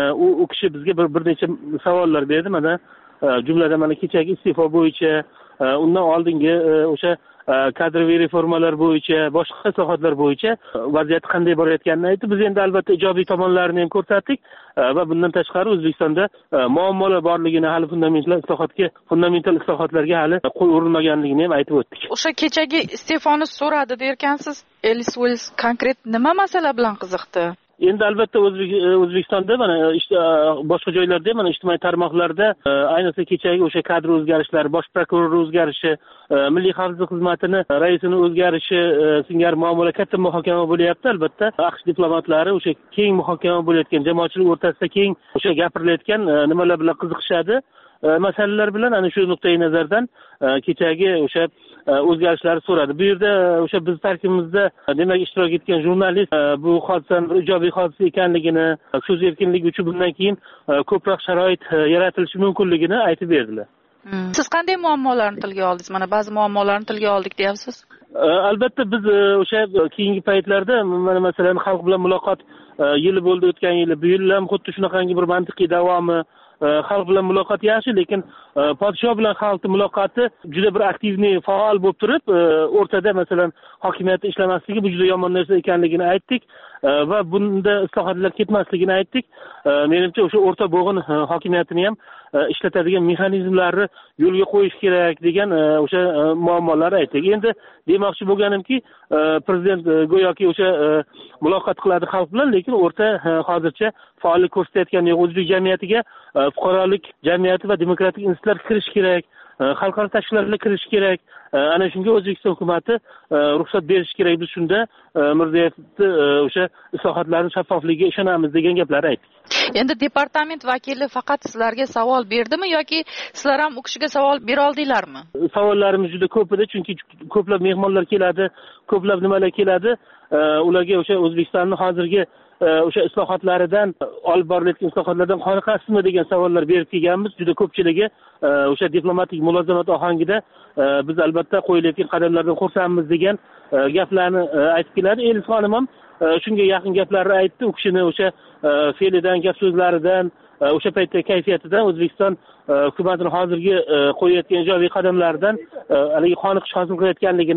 u kishi bizga bir bir necha savollar berdi. Mana jumladan mana kechagi iste'fo bo'yicha, undan oldingi o'sha kadroviy reformalar bo'yicha, boshqa islohotlar bo'yicha vaziyat qanday borayotganini aytdi. Biz endi albatta ijobiy tomonlarini ham ko'rsatdik va bundan tashqari O'zbekistonda muammolar borligini, hali fundamental islohotga, fundamental islohotlarga hali qo'l urilmaganligini ham aytib o'tdik. O'sha kechagi iste'foni so'radi derkansiz. Elis Wells konkret nima masala bilan qiziqdi? Endi albatta O'zbekistonda mana boshqa joylarda mana ijtimoiy tarmoqlarda ayniqsa kechagi o'sha kadr o'zgarishlari, bosh prokuror o'zgarishi, milliy xavfsizlik xizmatini raisini o'zgarishi singari muammolar katta muhokama bo'lyapti. Albatta AQSh diplomatlari o'sha keng muhokama bo'layotgan, jamoatchilik o'rtasida keng o'sha gapirilayotgan nimalar bilan qiziqishadi. Masalalar bilan ana shu nuqtai nazardan kechagi o'sha o'zgarishlarni so'radi. Bu yerda o'sha biz tarkibimizda demak ishtirok etgan jurnalist bu hodisaning bir ijobiy hodisa ekanligini, so'z erkinligi uchun bundan keyin ko'proq sharoit yaratilishi mumkinligini aytib berdilar. Siz qanday muammolarni tilga oldingiz? Mana ba'zi muammolarni tilga oldik deyapsiz. Albatta biz o'sha keyingi paytlarda mana masalan xalq bilan muloqot yili bo'ldi, o'tgan yili, bu yil ham xuddi shunaqangi bir mantiqiy davomi. Xalq bilan muloqot yaxshi, lekin podshoh bilan xalqning muloqoti juda bir aktivniy, faol bo'lib turib, o'rtada masalan hokimiyatni ishlamasligi bu juda yomon narsa ekanligini aytdik va bunda islohotlar ketmasligini aytdik. Menimcha o'sha o'rta bo'g'in hokimiyatini ham ishlatadigan mexanizmlarni yo'lga qo'yish kerak degan o'sha muammolarni aytdik. Endi demoqchi bo'lganimki, prezident go'yoki o'sha muloqot qiladi xalq bilan, lekin o'rta hozircha faollik ko'rsatayotgani yo'q. O'zbek jamiyatiga fuqarolik jamiyati va demokratik institutlar kirish kerak, xalqaro tashkilotlarga kirish kerak. Ana shunga O'zbekiston hukumatı ruxsat berish kerak. Biz shunda Mirziyoyevni o'sha islohotlarning shaffofligiga ishonamiz degan gaplarni aytdik. Endi departament vakili faqat sizlarga savol berdimi yoki sizlar ham u kishiga savol bera oldinglarmi? Savollarimiz juda ko'p edi, chunki ko'plab mehmonlar keladi, ko'plab nimalar keladi. Ularga o'sha O'zbekistonning hozirgi o'sha islohotlaridan, olib borilayotgan islohotlardan qoniqasizmi degan savollar berib kelganmiz. Juda ko'pchiligi o'sha diplomatik mulozamat ohangida biz albatta qo'yilayotgan qadamlardan xursandmiz degan gaplarni aytib keladi. Elis xonim ham shunga yaqin gaplarni aytdi. U kishini o'sha fe'lidan, gap so'zlaridan, o'sha paytda kayfiyatidan, O'zbekiston hukumatining hozirgi qo'yayotgan ijobiy qadamlaridan haligi qoniqish hosil qilayotganligini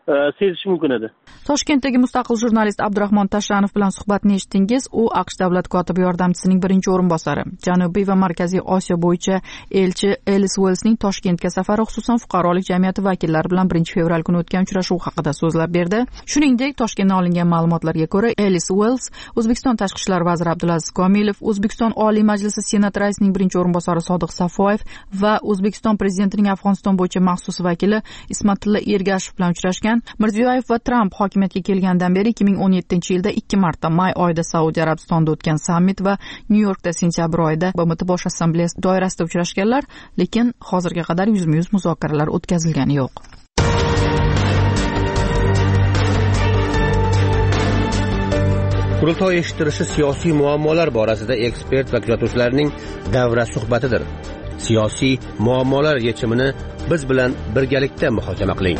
sezish mumkin edi. Toshkentdagi mustaqil jurnalist Abdurahmon Tashlanov bilan suhbatni eshitdingiz. U AQSh davlat kotibi yordamchisining birinchi o'rinbosari. Janubiy va Markaziy Osiyo bo'yicha elchi Ellis Wellsning Toshkentga safari, xususan fuqarolik jamiyati vakillari bilan birinchi fevral kuni o'tgan uchrashuv haqida so'zlab berdi. Shuningdek, Toshkentdan olingan ma'lumotlarga ko'ra, Ellis Wells O'zbekiston tashqi ishlar vaziri Abdulaziz Komilov, O'zbekiston Oliy Majlisi Senat raisining birinchi o'rinbosari Sodiq Safoyev va O'zbekiston prezidentining Afg'oniston bo'yicha maxsus vakili Ismatilla Ergashev bilan uchrashgan. Mirziyoyev va Tramp hokimiyatga kelgandan beri ikki ming o'n yettinchi yilda ikki marta may oyida Saudiya Arabistonida o'tgan sammit va Nyu-Yorkda sentyabr oyida B M T bosh assambleyasi doirasida uchrashganlar, lekin hozirga qadar yuzma-yuz muzokaralar o'tkazilgani yo'q. Qurultoy eshittirishi siyosiy muammolar borasida ekspert va kuzatuvchilarning davra suhbatidir. Siyosiy muammolar yechimini biz bilan birgalikda muhokama qiling.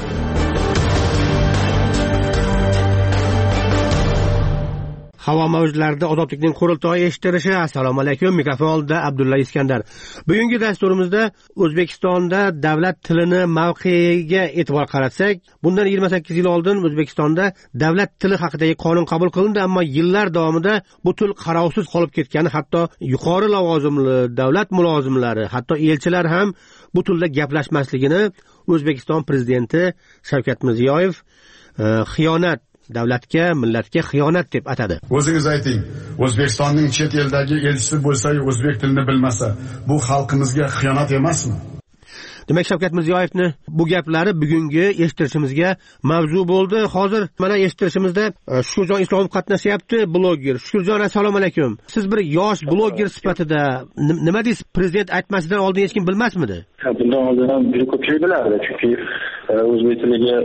Havo mavjlarida ozodlikning qurultoyi eshittirishi. Assalomu alaykum. Mikrofon oldida Abdulla Iskandar. Bugungi dasturimizda O'zbekistonda davlat tilini mavqeiga e'tibor qaratsak, bundan yigirma sakkiz yil oldin O'zbekistonda davlat tili haqidagi qonun qabul qilindi, ammo yillar davomida bu til qarovsiz qolib ketgani, hatto yuqori lavozimli davlat mulozimlari, hatto elchilar ham bu tilda gaplashmasligini O'zbekiston prezidenti Shavkat Mirziyoyev xiyonat, davlatga, millatga xiyonat deb atadi. O'zingiz ayting, O'zbekistonning chet eldagi elchisi bo'lsa, o'zbek tilini bilmasa, bu xalqimizga xiyonat emasmi? Demak, Shavkat Mirziyoyevni bu gaplari bugungi eshittirishimizga mavzu bo'ldi. Hozir mana eshittirishimizda Shukurjon Islomov qatnashyapti, bloger. Shukurjon, assalomu alaykum. Siz bir yosh bloger sifatida nima deysiz? Prezident aytmasidan oldin hech kim bilmasmidi? Bundan oldin ham juda ko'pchilik bilardi, chunki o'zbek tiliga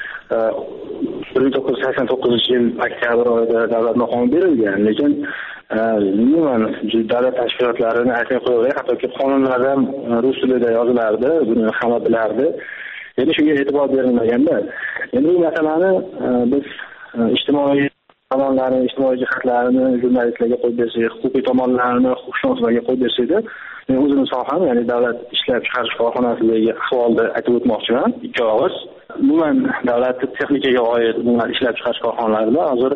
bir ming to'qqiz yuz sakson to'qqizinchi yil oktyabr oyida davlat maqomi berilgan, lekin umuman davlat tashkilotlarini aytmay qo'yaveray, hattoki qonunlarda ham rus tilida yozilardi, buni hamma bilardi. Endi shunga e'tibor berilmaganda, endi bu masalani biz ijtimoiy tomonlarni, ijtimoiy jihatlarini jurnalistlarga qo'yib bersak, huquqiy tomonlarni huquqshunoslarga qo'yib bersakda, men o'zim soham, ya'ni davlat ishlab chiqarish korxonasidagi ahvolni aytib o'tmoqchiman. Ikki og'iz. Umuman davlat texnikaga oid umuman ishlab chiqarish korxonalarida hozir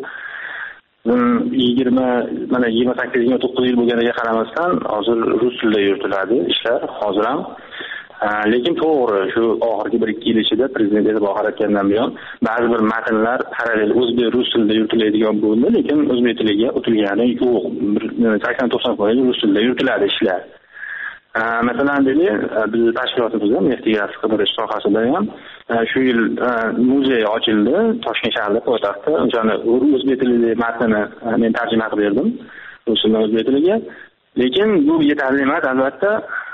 yigirma mana yigirma sakkiz yigirma to'qqiz yil bo'lganiga qaramasdan hozir rus tilida yuritiladi ishlar hozir ham. Lekin to'g'ri, shu oxirgi bir ikki yil ichida prezident e'tibor qaratgandan buyon ba'zi bir matnlar parallel o'zbek rus tilida yuritiladigan bo'ldi, lekin o'zbek tiliga o'tilgani yo'q. sakson to'qson foiz rus tilida yuritiladi ishlar. Masalan, deylik, biz tashkilotimizda mehnat qidirish sohasida ham shu yil muzey ochildi Toshkent shahrida, poytaxtda. O'shani o'zbek tilida matnini men tarjima qilib berdim rus tilidan o'zbek tiliga. Lekin bu yetarli emas, albatta.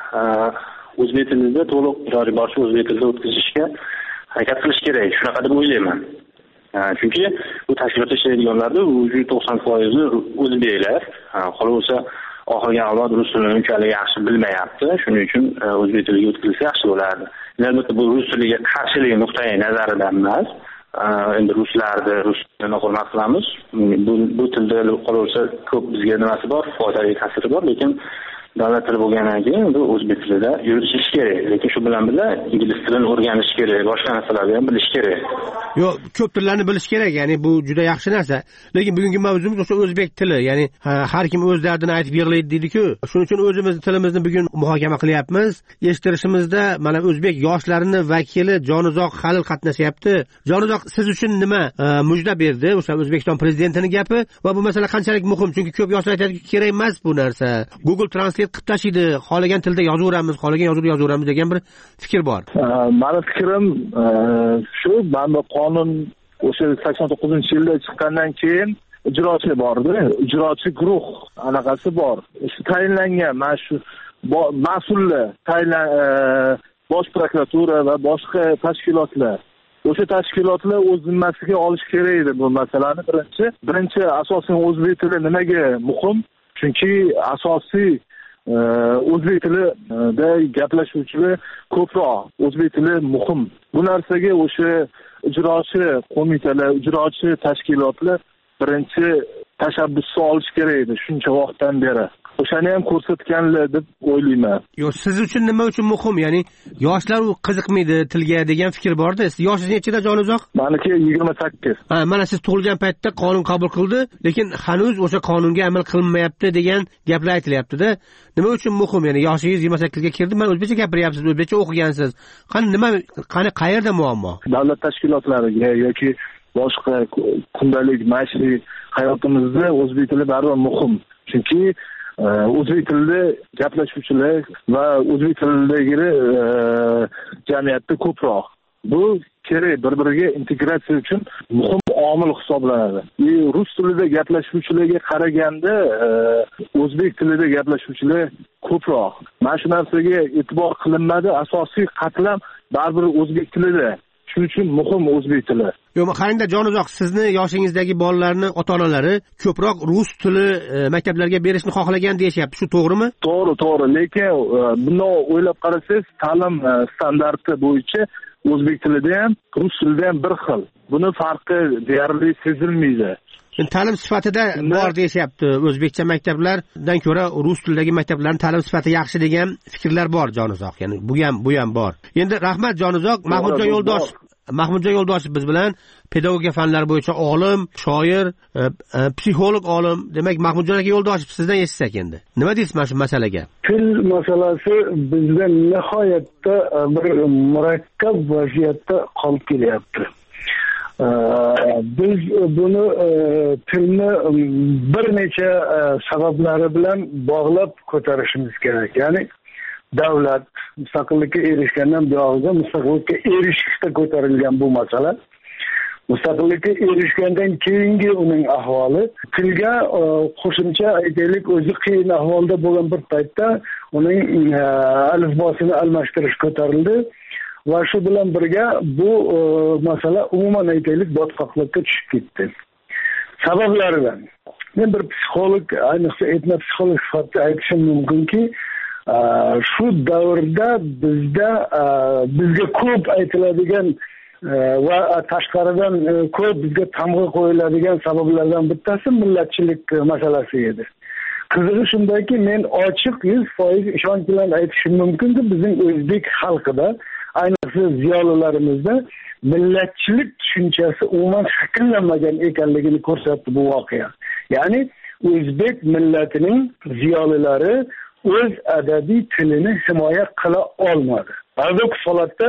O'zbek tilida to'liq iloji boricha o'zbek tilida o'tkazishga harakat qilish kerak. Shunaqa deb o'ylayman. Chunki bu tashkilotda ishlaydiganlarda yuz to'qson foiz o'zbeklar. Qolaversa oxirgi avlod rus tilini unchalik yaxshi bilmayapti. Shuning uchun o'zbek tiliga o'tkazilsa yaxshi bo'lardi. Albatta bu rus tiliga qarshilik nuqtai nazaridan emas. Endi ruslarni rus tilini hurmat qilamiz. Bu bu tilda qolaversa ko'p bizga nimasi bor, foydali ta'siri bor, lekin davlat tili bo'lgandan keyin bu o'zbek tilida yuritish kerak. Lekin shu bilan birga ingliz tilini o'rganish kerak, boshqa narsalarni ham bilish kerak. Yo'q, ko'p tillarni bilish kerak, ya'ni bu juda yaxshi narsa. Lekin bugungi mavzumiz o'sha o'zbek tili, ya'ni har kim o'z dardini aytib yig'laydi deydi-ku. Shuning uchun o'zimiz tilimizni bugun muhokama qilyapmiz. Eshittirishimizda mana o'zbek yoshlarini vakili Jonizoq Halil qatnashyapti. Jonizoq, siz uchun nima mujda berdi o'sha O'zbekiston prezidentining gapi va bu masala qanchalik muhim? Chunki ko'p yoshlar aytadi, kerak emas bu narsa. Google Translate qilib tashlaydi, xohlagan tilda yozaveramiz, xohlagan yozuvda yozaveramiz degan bir fikr bor. Meni fikrim shu, mana qonun o'sha sakson to'qqizinchi yilda chiqqandan keyin ijrochi bordi, ijrochi guruh anaqasi bor. Shu tayinlangan mana shu mas'ullar, tayinlan bosh prokuratura va boshqa tashkilotlar. O'sha tashkilotlar o'z zimmasiga olish kerak edi bu masalani. Birinchi, birinchi asosan o'zbek tili nimaga muhim? Chunki asosiy o'zbek tilida gaplashuvchilar ko'proq, o'zbek tili muhim. Bu narsaga o'sha ijrochi qo'mitalar, ijrochi tashkilotlar birinchi tashabbusni olish kerak edi shuncha vaqtdan beri. o'shani ham ko'rsatganlar deb o'ylayman. Yo'q, siz uchun nima uchun muhim? Ya'ni yoshlar u qiziqmaydi tilga degan fikr bor-da. Siz yoshingiz nechida, Jonuzoq? Meniki yigirma sakkiz. Ha, mana siz tug'ilgan paytda qonun qabul qildi, lekin hanuz o'sha qonunga amal qilinmayapti degan gaplar aytilyapti-da. Nima uchun muhim? Ya'ni yoshingiz yigirma sakkizga kirdi, mana o'zbekcha gapiryapsiz, o'zbekcha o'qigansiz. Qani nima, qani qayerda muammo? Davlat tashkilotlariga yoki boshqa kundalik maishiy hayotimizda o'zbek tili baribir muhim. Chunki o'zbek tilida gaplashuvchilar va o'zbek tilidagi jamiyatda ko'proq. Bu kerak, bir-biriga integratsiya uchun muhim omil hisoblanadi. Rus tilida gaplashuvchilarga qaraganda o'zbek tilida gaplashuvchilar ko'proq. Mana shu narsaga e'tibor qilinmadi. Asosiy qatlam baribir o'zbek tilida. Shuning uchun muhim o'zbek tili. Yo'q, qarangda Jonuzoq, sizni yoshingizdagi bolalarni ota-onalari ko'proq rus tili maktablarga berishni xohlagan deyishyapti. Shu to'g'rimi? To'g'ri, to'g'ri. Lekin buni o'ylab qarasangiz, ta'lim standarti bo'yicha o'zbek tilida ham, rus tilida ham bir xil. Buni farqi deyarli sezilmaydi. Ta'lim sifatida bor deyishyapti. O'zbekcha maktablardan ko'ra rus tilidagi maktablarning ta'lim sifati yaxshi degan fikrlar bor, Jonuzoq. Ya'ni bu ham bu ham bor. Endi rahmat Jonuzoq. Mahmudjon Yo'ldosh, Mahmudjon Yo'ldosh biz bilan pedagogika fanlari bo'yicha olim, shoir, psixolog olim. Demak, Mahmudjon aka Yo'ldoshev, sizdan eshitsak endi. Nima deysiz mana shu masalaga? Til masalasi bizda nihoyatda bir murakkab vaziyatda qolib kelyapti. Biz buni tilni bir necha sabablari bilan bog'lab ko'tarishimiz kerak. Ya'ni davlat mustaqillikka erishgandan buyog'iga mustaqillikka erishishda ko'tarilgan bu masala. Mustaqillikka erishgandan keyingi uning ahvoli, tilga qo'shimcha aytaylik, o'zi qiyin ahvolda bo'lgan bir paytda uning alifbosini almashtirish ko'tarildi. Va shu bilan birga bu e, masala umuman aytaylik botqoqlikka tushib ketdi. Sabablaridan men bir psixolog, ayniqsa etno psixolog sifatida aytishim mumkinki, shu davrda bizda bizga ko'p aytiladigan va tashqaridan ko'p bizga tamg'a qo'yiladigan sabablardan bittasi millatchilik masalasi edi. Qizig'i shundaki, men ochiq yuz foiz ishonch bilan aytishim mumkinki, bizning o'zbek xalqida, ayniqsa ziyolilarimizda millatchilik tushunchasi umuman shakllanmagan ekanligini ko'rsatdi bu voqea. Ya'ni o'zbek millatining ziyolilari o'z adabiy tilini himoya qila olmadi. Paradoks holatda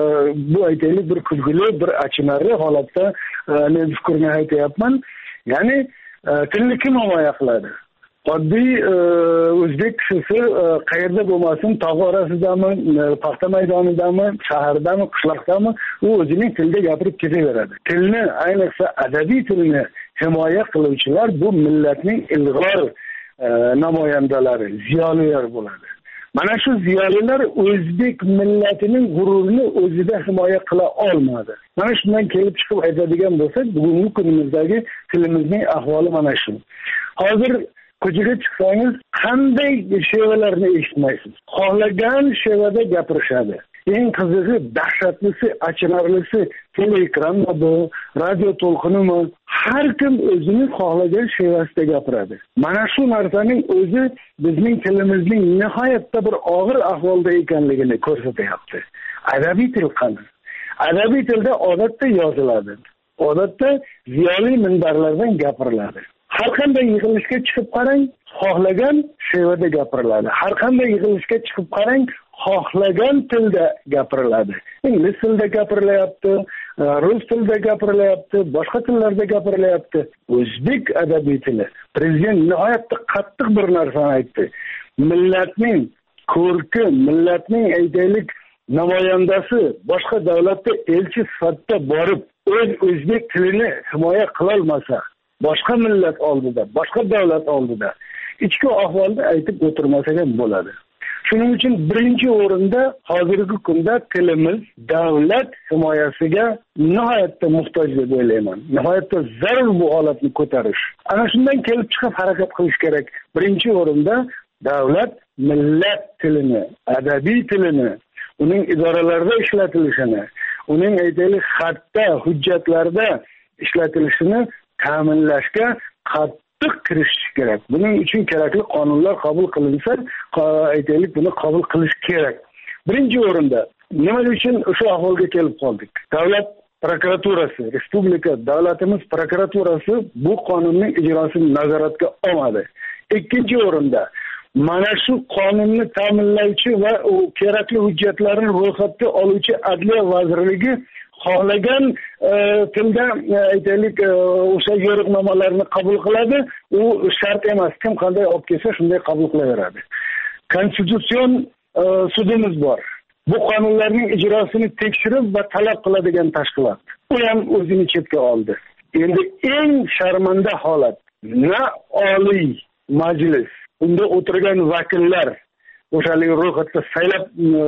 bu aytaylik bir kulgili, bir achinarli holatda men fikrimni aytyapman. Ya'ni tilni kim himoya qiladi? Oddiy o'zbek kishisi qayerda bo'lmasin, tog' orasidami, paxta maydonidami, shahardami, qishloqdami, u o'zining tilida gapirib ketaveradi. Tilni, ayniqsa adabiy tilni himoya qiluvchilar bu millatning ilg'or namoyandalari, ziyolilar bo'ladi. Mana shu ziyolilar o'zbek millatining g'ururini o'zida himoya qila olmadi. Mana shundan kelib chiqib aytadigan bo'lsak, bugungi kunimizdagi tilimizning ahvoli mana shu. Hozir ko'chaga chiqsangiz qanday shevalarni eshitmaysiz. Xohlagan shevada gapirishadi. Eng qizig'i, dahshatlisi, achinarlisi teleekranmi bu, radio to'lqinimi, har kim o'zini xohlagan shevasida gapiradi. Mana shu narsaning o'zi bizning tilimizning nihoyatda bir og'ir ahvolda ekanligini ko'rsatyapti. Adabiy til qani? Adabiy tilda odatda yoziladi. Odatda ziyoli minbarlardan gapiriladi. Har qanday yig'ilishga chiqib qarang, xohlagan shevada gapiriladi. Har qanday yig'ilishga chiqib qarang, xohlagan tilda gapiriladi. Ingliz tilida gapirilyapti, rus tilida gapirilyapti, boshqa tillarda gapirilyapti. O'zbek adabiy tili. Prezident nihoyatda qattiq bir narsani aytdi. Millatning ko'rki, millatning aytaylik namoyandasi boshqa davlatda elchi sifatida borib, o'z o'zbek tilini himoya qila olmasa, boshqa millat oldida, boshqa davlat oldida ichki ahvolda aytib o'tirmasa ham bo'ladi. Shuning uchun birinchi o'rinda hozirgi kunda tilimiz davlat himoyasiga nihoyatda muhtoj deb o'ylayman. Nihoyatda zarur bu holatni ko'tarish. Ana shundan kelib chiqib harakat qilish kerak. Birinchi o'rinda davlat millat tilini, adabiy tilini, uning idoralarda ishlatilishini, uning aytaylik xatda, hujjatlarda ishlatilishini ta'minlashga qattiq qattiq kirishish kerak. Buning uchun kerakli qonunlar qabul qilinsa, aytaylik, buni qabul qilish kerak. Birinchi o'rinda nima uchun o'sha ahvolga kelib qoldik? Davlat prokuraturasi, respublika davlatimiz prokuraturasi bu qonunning ijrosini nazoratga olmadi. Ikkinchi o'rinda mana shu qonunni ta'minlovchi va u kerakli hujjatlarni ro'yxatga oluvchi Adliya vazirligi xohlagan tilda aytaylik o'sha yo'riqnomalarni qabul qiladi. U shart emas, kim qanday olib kelsa shunday qabul qilaveradi. Konstitutsion sudimiz bor. Bu qonunlarning ijrosini tekshirib va talab qiladigan tashkilot. U ham o'zini chetga oldi. Endi eng sharmanda holat, na Oliy Majlis, unda o'tirgan vakillar, o'shalik ro'yxatda saylab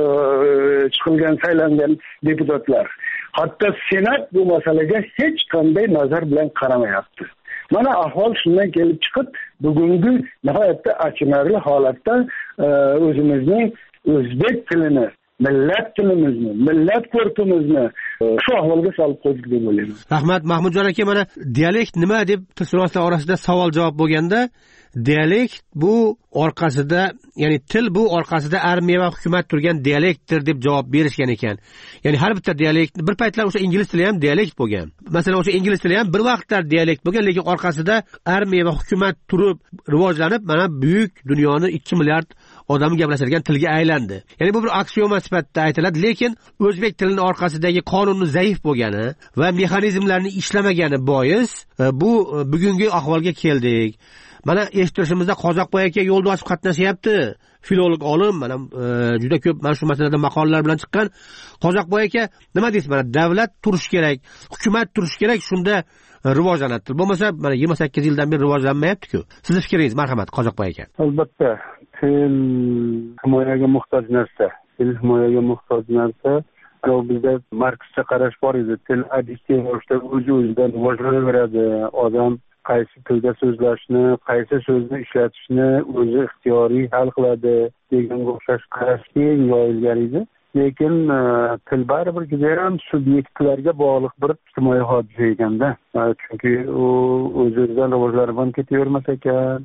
chiqilgan, saylangan deputatlar, hatto Senat bu masalaga hech qanday nazar bilan qaramayapti. Mana ahvol shundan kelib chiqib, bugungi nihoyatda achinarli holatda o'zimizning o'zbek tilini, millat tilimizni, millat ko'rkimizni shu ahvolga solib qo'ydik deb o'ylayman. Rahmat Mahmudjon aka, mana dialekt nima deb tilshunoslar orasida savol javob bo'lganda, dialekt bu orqasida, ya'ni til bu orqasida armiya va hukumat turgan dialektdir deb javob berishgan ekan. Ya'ni har bitta dialekt, bir paytlar o'sha ingliz tili ham dialekt bo'lgan. Masalan, o'sha ingliz tili ham bir vaqtlar dialekt bo'lgan, lekin orqasida armiya va hukumat turib rivojlanib, mana buyuk dunyoni ikki milliard odam gaplashadigan tilga aylandi. Ya'ni bu bir aksioma sifatida aytiladi, lekin o'zbek tilining orqasidagi qonunni zaif bo'lgani va mexanizmlarning ishlamagani bois bu bugungi ahvolga keldik. Mana eshitishimizda Qozoqboy aka Yo'ldoshev qatnashyapti. Filolog olim, mana juda ko'p mana shu masalada maqolalar bilan chiqqan. Qozoqboy aka, nima deysiz? Mana davlat turish kerak, hukumat turish kerak, shunda rivojlanadi. Bo'lmasa, mana yigirma sakkiz yildan beri rivojlanmayapti-ku. Sizning fikringiz, marhamat Qozoqboy aka. Albatta, til himoyaga muhtoj narsa. Til himoyaga muhtoj narsa. Ana bizda Markscha qarash bor edi. Til addiksiya ravishda o'z-o'zidan rivojlanaveradi. Odam qaysi tilda so'zlashni, qaysi so'zni ishlatishni o'zi ixtiyoriy hal qiladi deganga o'xshash qarash keng yoyilgan edi. Lekin til baribir juda ham subyektlarga bog'liq bir ijtimoiy hodisa ekanda. Chunki u o'z-o'zidan rivojlanib ketavermas ekan.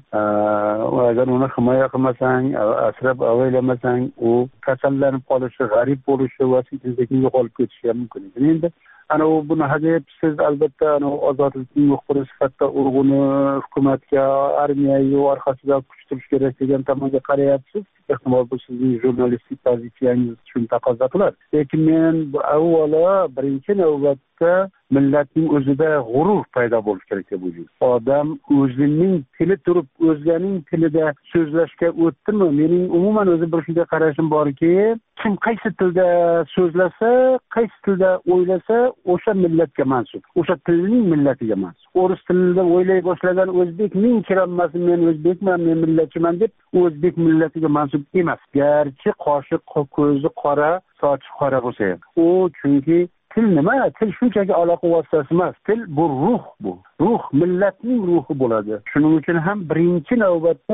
Agar uni himoya qilmasang, asrab avaylamasang, u kasallanib qolishi, g'arib bo'lishi va sekin-sekin yo'qolib ketishi ham mumkin. Endi ana u buni hadeb siz albatta ana ozodlikning muxbiri sifatida urg'uni hukumatga, armiyaga orqasida kuch turish kerak degan tomonga qarayapsiz. Ehtimol bu sizning jurnalistik pozitsiyangiz shuni taqozo qiladi. Lekin men avvalo birinchi navbatda millatning o'zida g'urur paydo bo'lishi kerak deb o'ylayman. Odam o'zining tili turib, o'zganing tilida so'zlashga o'tdimi? Mening umuman o'zi bir shunday qarashim borki, kim qaysi tilda so'zlasa, qaysi tilda o'ylasa, o'sha millatga mansub, o'sha tilning millatiga mansub. O'ris tilida o'ylay boshlagan o'zbek ming kiranmasin, men o'zbekman, men millatchiman deb o'zbek millatiga mansub emas. Garchi qoshi ko'zi qora, sochi qora bo'lsa ham. U chunki til nima? Til shunchaki aloqa vositasi emas. Til bu ruh bu. Ruh millatning ruhi bo'ladi. Shuning uchun ham birinchi navbatda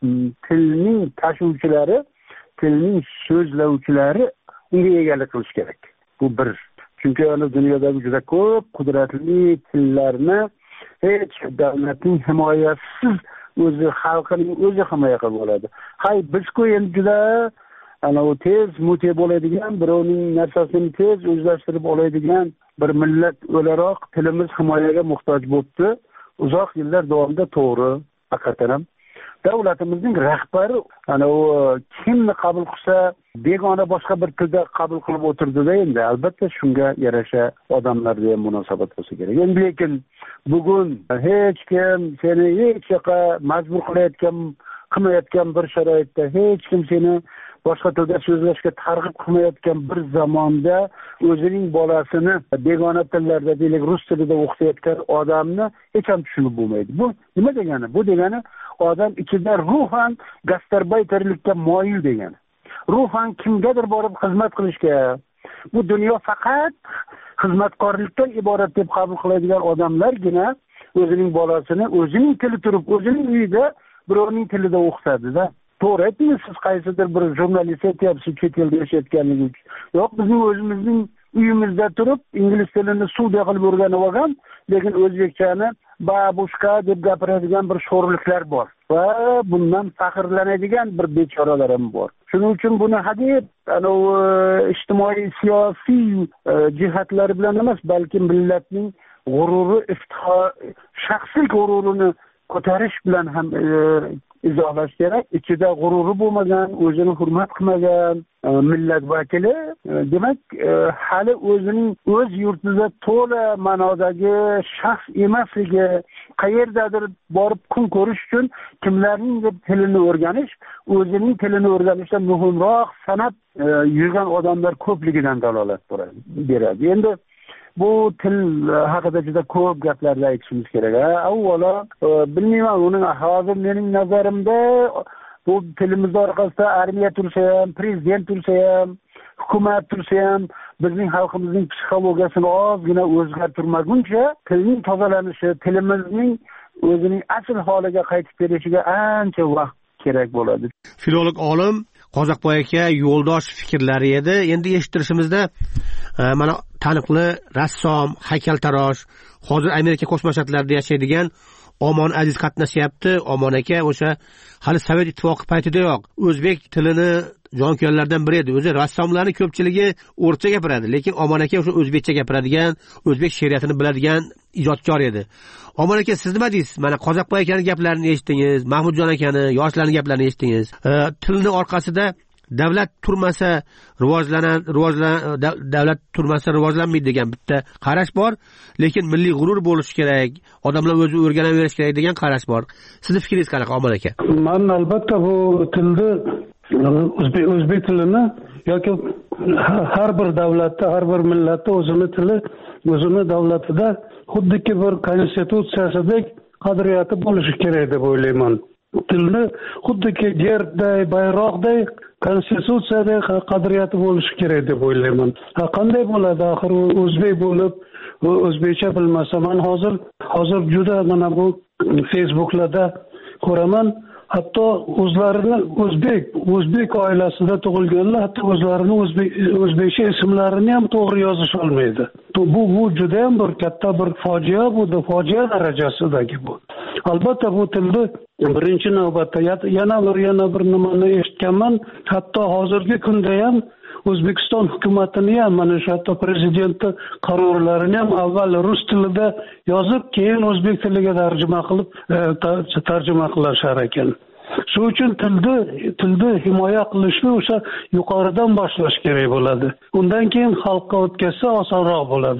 tilning tashuvchilari, tilning so'zlovchilari unga egalik qilish kerak. Bu bir. Chunki ana dunyodagi juda ko'p qudratli tillarni hech davlatning himoyasiz o'zi xalqining o'zi himoya qilib oladi. Hay, biz-ku endi juda ana u tez mute bo'ladigan, birovning narsasini tez o'zlashtirib oladigan bir millat o'laroq tilimiz himoyaga muhtoj bo'ldi. Uzoq yillar davomida to'g'ri, haqiqatan ham davlatimizning rahbari ana u kimni qabul qilsa begona boshqa bir tilda qabul qilib o'tirdi-da, endi albatta shunga yarasha odamlarga ham munosabat bo'lsa kerak. Endi lekin bugun hech kim seni hech yoqqa majbur qilayotgan, qilmayotgan bir sharoitda, hech kim seni boshqa tilda so'zlashga targ'ib qilmayotgan bir zamonda o'zining bolasini begona tillarda, deylik, rus tilida o'qitayotgan odamni hech ham tushunib bo'lmaydi. Bu nima degani? Bu degani odam ichida ruhan gastarbayterlikka moyil degani. Ruhan kimgadir borib xizmat qilishga, bu dunyo faqat xizmatkorlikdan iborat deb qabul qiladigan odamlargina o'zining bolasini o'zining tili turib, o'zining uyida birovning tilida o'qitadi-da. To'g'ri aytdingiz, siz qaysidir bir jurnalist aytyapsiz, chet elda yashayotganingiz. Yo'q, bizning o'zimizning uyimizda turib ingliz tilini suvda qilib o'rganib olgan, lekin o'zbekchani babushka deb gapiradigan bir sho'rliklar bor va bundan faxrlanadigan bir bechoralar ham bor. Shuning uchun buni hadeb ana ijtimoiy siyosiy jihatlari bilan emas, balki millatning g'ururi, iftixor, shaxsiy g'ururini ko'tarish bilan ham izohlash kerak. Ichida g'ururi bo'lmagan, o'zini hurmat qilmagan millat vakili demak hali o'zining o'z yurtida to'la ma'nodagi shaxs emasligi, qayerdadir borib kun ko'rish uchun kimlarning tilini o'rganish, o'zining tilini o'rganishdan muhimroq sanab yurgan odamlar ko'pligidan dalolat beradi. Endi bu til haqida juda ko'p gaplarni aytishimiz kerak. Avvalo bilmayman, uning hozir mening nazarimda bu tilimiz orqasida armiya tursa ham, prezident tursa ham, hukumat tursa ham bizning xalqimizning psixologiyasini ozgina o'zgartirmaguncha tilning tozalanishi, tilimizning o'zining asl holiga qaytib kelishiga ancha vaqt kerak bo'ladi. Filolog olim Qozoqboy aka yo'ldosh fikrlari edi. Endi eshittirishimizda mana taniqli rassom, haykaltarosh, hozir Amerika Qo'shma Shtatlarida yashaydigan Omon Aziz qatnashyapti. Omon aka o'sha hali Sovet ittifoqi paytidayoq o'zbek tilini jonkuyarlardan biri edi. O'zi rassomlarning ko'pchiligi o'rcha gapiradi, lekin Omon aka o'sha o'zbekcha gapiradigan, o'zbek she'riyatini biladigan ijodkor edi. Omon aka, siz nima deysiz? Mana Qozoqboy akaning gaplarini eshitdingiz, Mahmudjon akani, yoshlarning gaplarini eshitdingiz. Tilni orqasida davlat turmasa rivojlanan rivojlan davlat turmasa rivojlanmaydi degan bitta qarash bor, lekin milliy g'urur bo'lishi kerak, odamlar o'zi o'rganaverish kerak degan qarash bor. Sizning fikringiz qanaqa, Omon aka? Men albatta bu tilni o'zbek o'zbek tilini yoki har bir davlatda, har bir millatda o'zini tili, o'zini davlatida xuddiki bir konstitutsiyasidek qadriyati bo'lishi kerak deb o'ylayman. Tilni xuddiki yerday, bayroqday konstitutsiyada qadriyati bo'lishi kerak deb o'ylayman. Ha, qanday bo'ladi axir o'zbek bo'lib, o'zbekcha bilmasa, men hozir hozir juda mana bu Facebooklarda ko'raman, hatto o'zlarini o'zbek, o'zbek oilasida tug'ilganlar hatto o'zlarini o'zbek o'zbekcha ismlarini ham to'g'ri yozish olmaydi. Bu bu juda ham bir katta bir fojia, bu fojia darajasidagi bu. Albatta bu tilni birinchi navbatda yana bir yana bir nimani eshitganman, hatto hozirgi kunda ham O'zbekiston hukumatini ham, mana shu hatto prezidentning qarorlarini ham avval rus tilida yozib, keyin o'zbek tiliga tarjima qilib tarjima qilishar ekan. Shuning uchun tilni tilni himoya qilishni o'sha yuqoridan boshlash kerak bo'ladi. Undan keyin xalqqa o'tkazsa osonroq bo'ladi.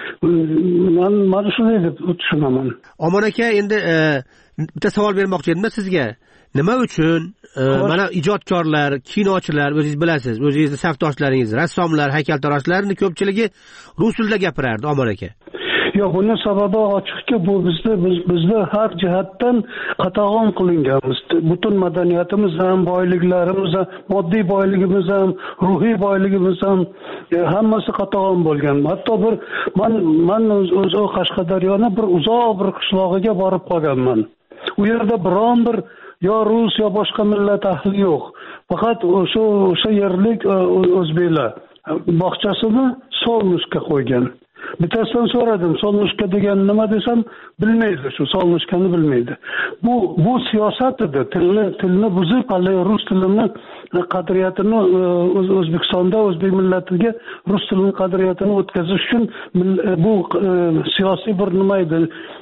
Men mana shunday deb tushunaman. Omon aka, endi bitta savol bermoqchi edim sizga. Nima uchun mana ijodkorlar, kinochilar, o'zingiz bilasiz, o'zingizning safdoshlaringiz, rassomlar, haykaltaroshlarning ko'pchiligi rus tilida gapirardi, Omon aka? Yo'q, buning sababi ochiqki, bu bizni biz, bizni har jihatdan qatag'on qilinganmiz. Butun madaniyatimiz ham, boyliklarimiz ham, moddiy boyligimiz ham, ruhiy boyligimiz ham hammasi qatag'on bo'lgan. Hatto bir men men o'z Qashqadaryoni bir uzoq bir qishlog'iga borib qolganman. U yerda biron bir yo rus yo boshqa millat ahli yo'q. Faqat o'sha o'sha yerlik o'zbeklar bog'chasini Solnushka qo'ygan. Bittasidan so'radim, Solnushka degan nima desam, bilmaydi, shu Solnushkani bilmaydi. Bu bu siyosat edi. Tilni tilni buzib, hali rus tilini qadriyatini O'zbekistonda o'zbek millatiga rus tilining qadriyatini o'tkazish uchun bu siyosiy bir nima edi,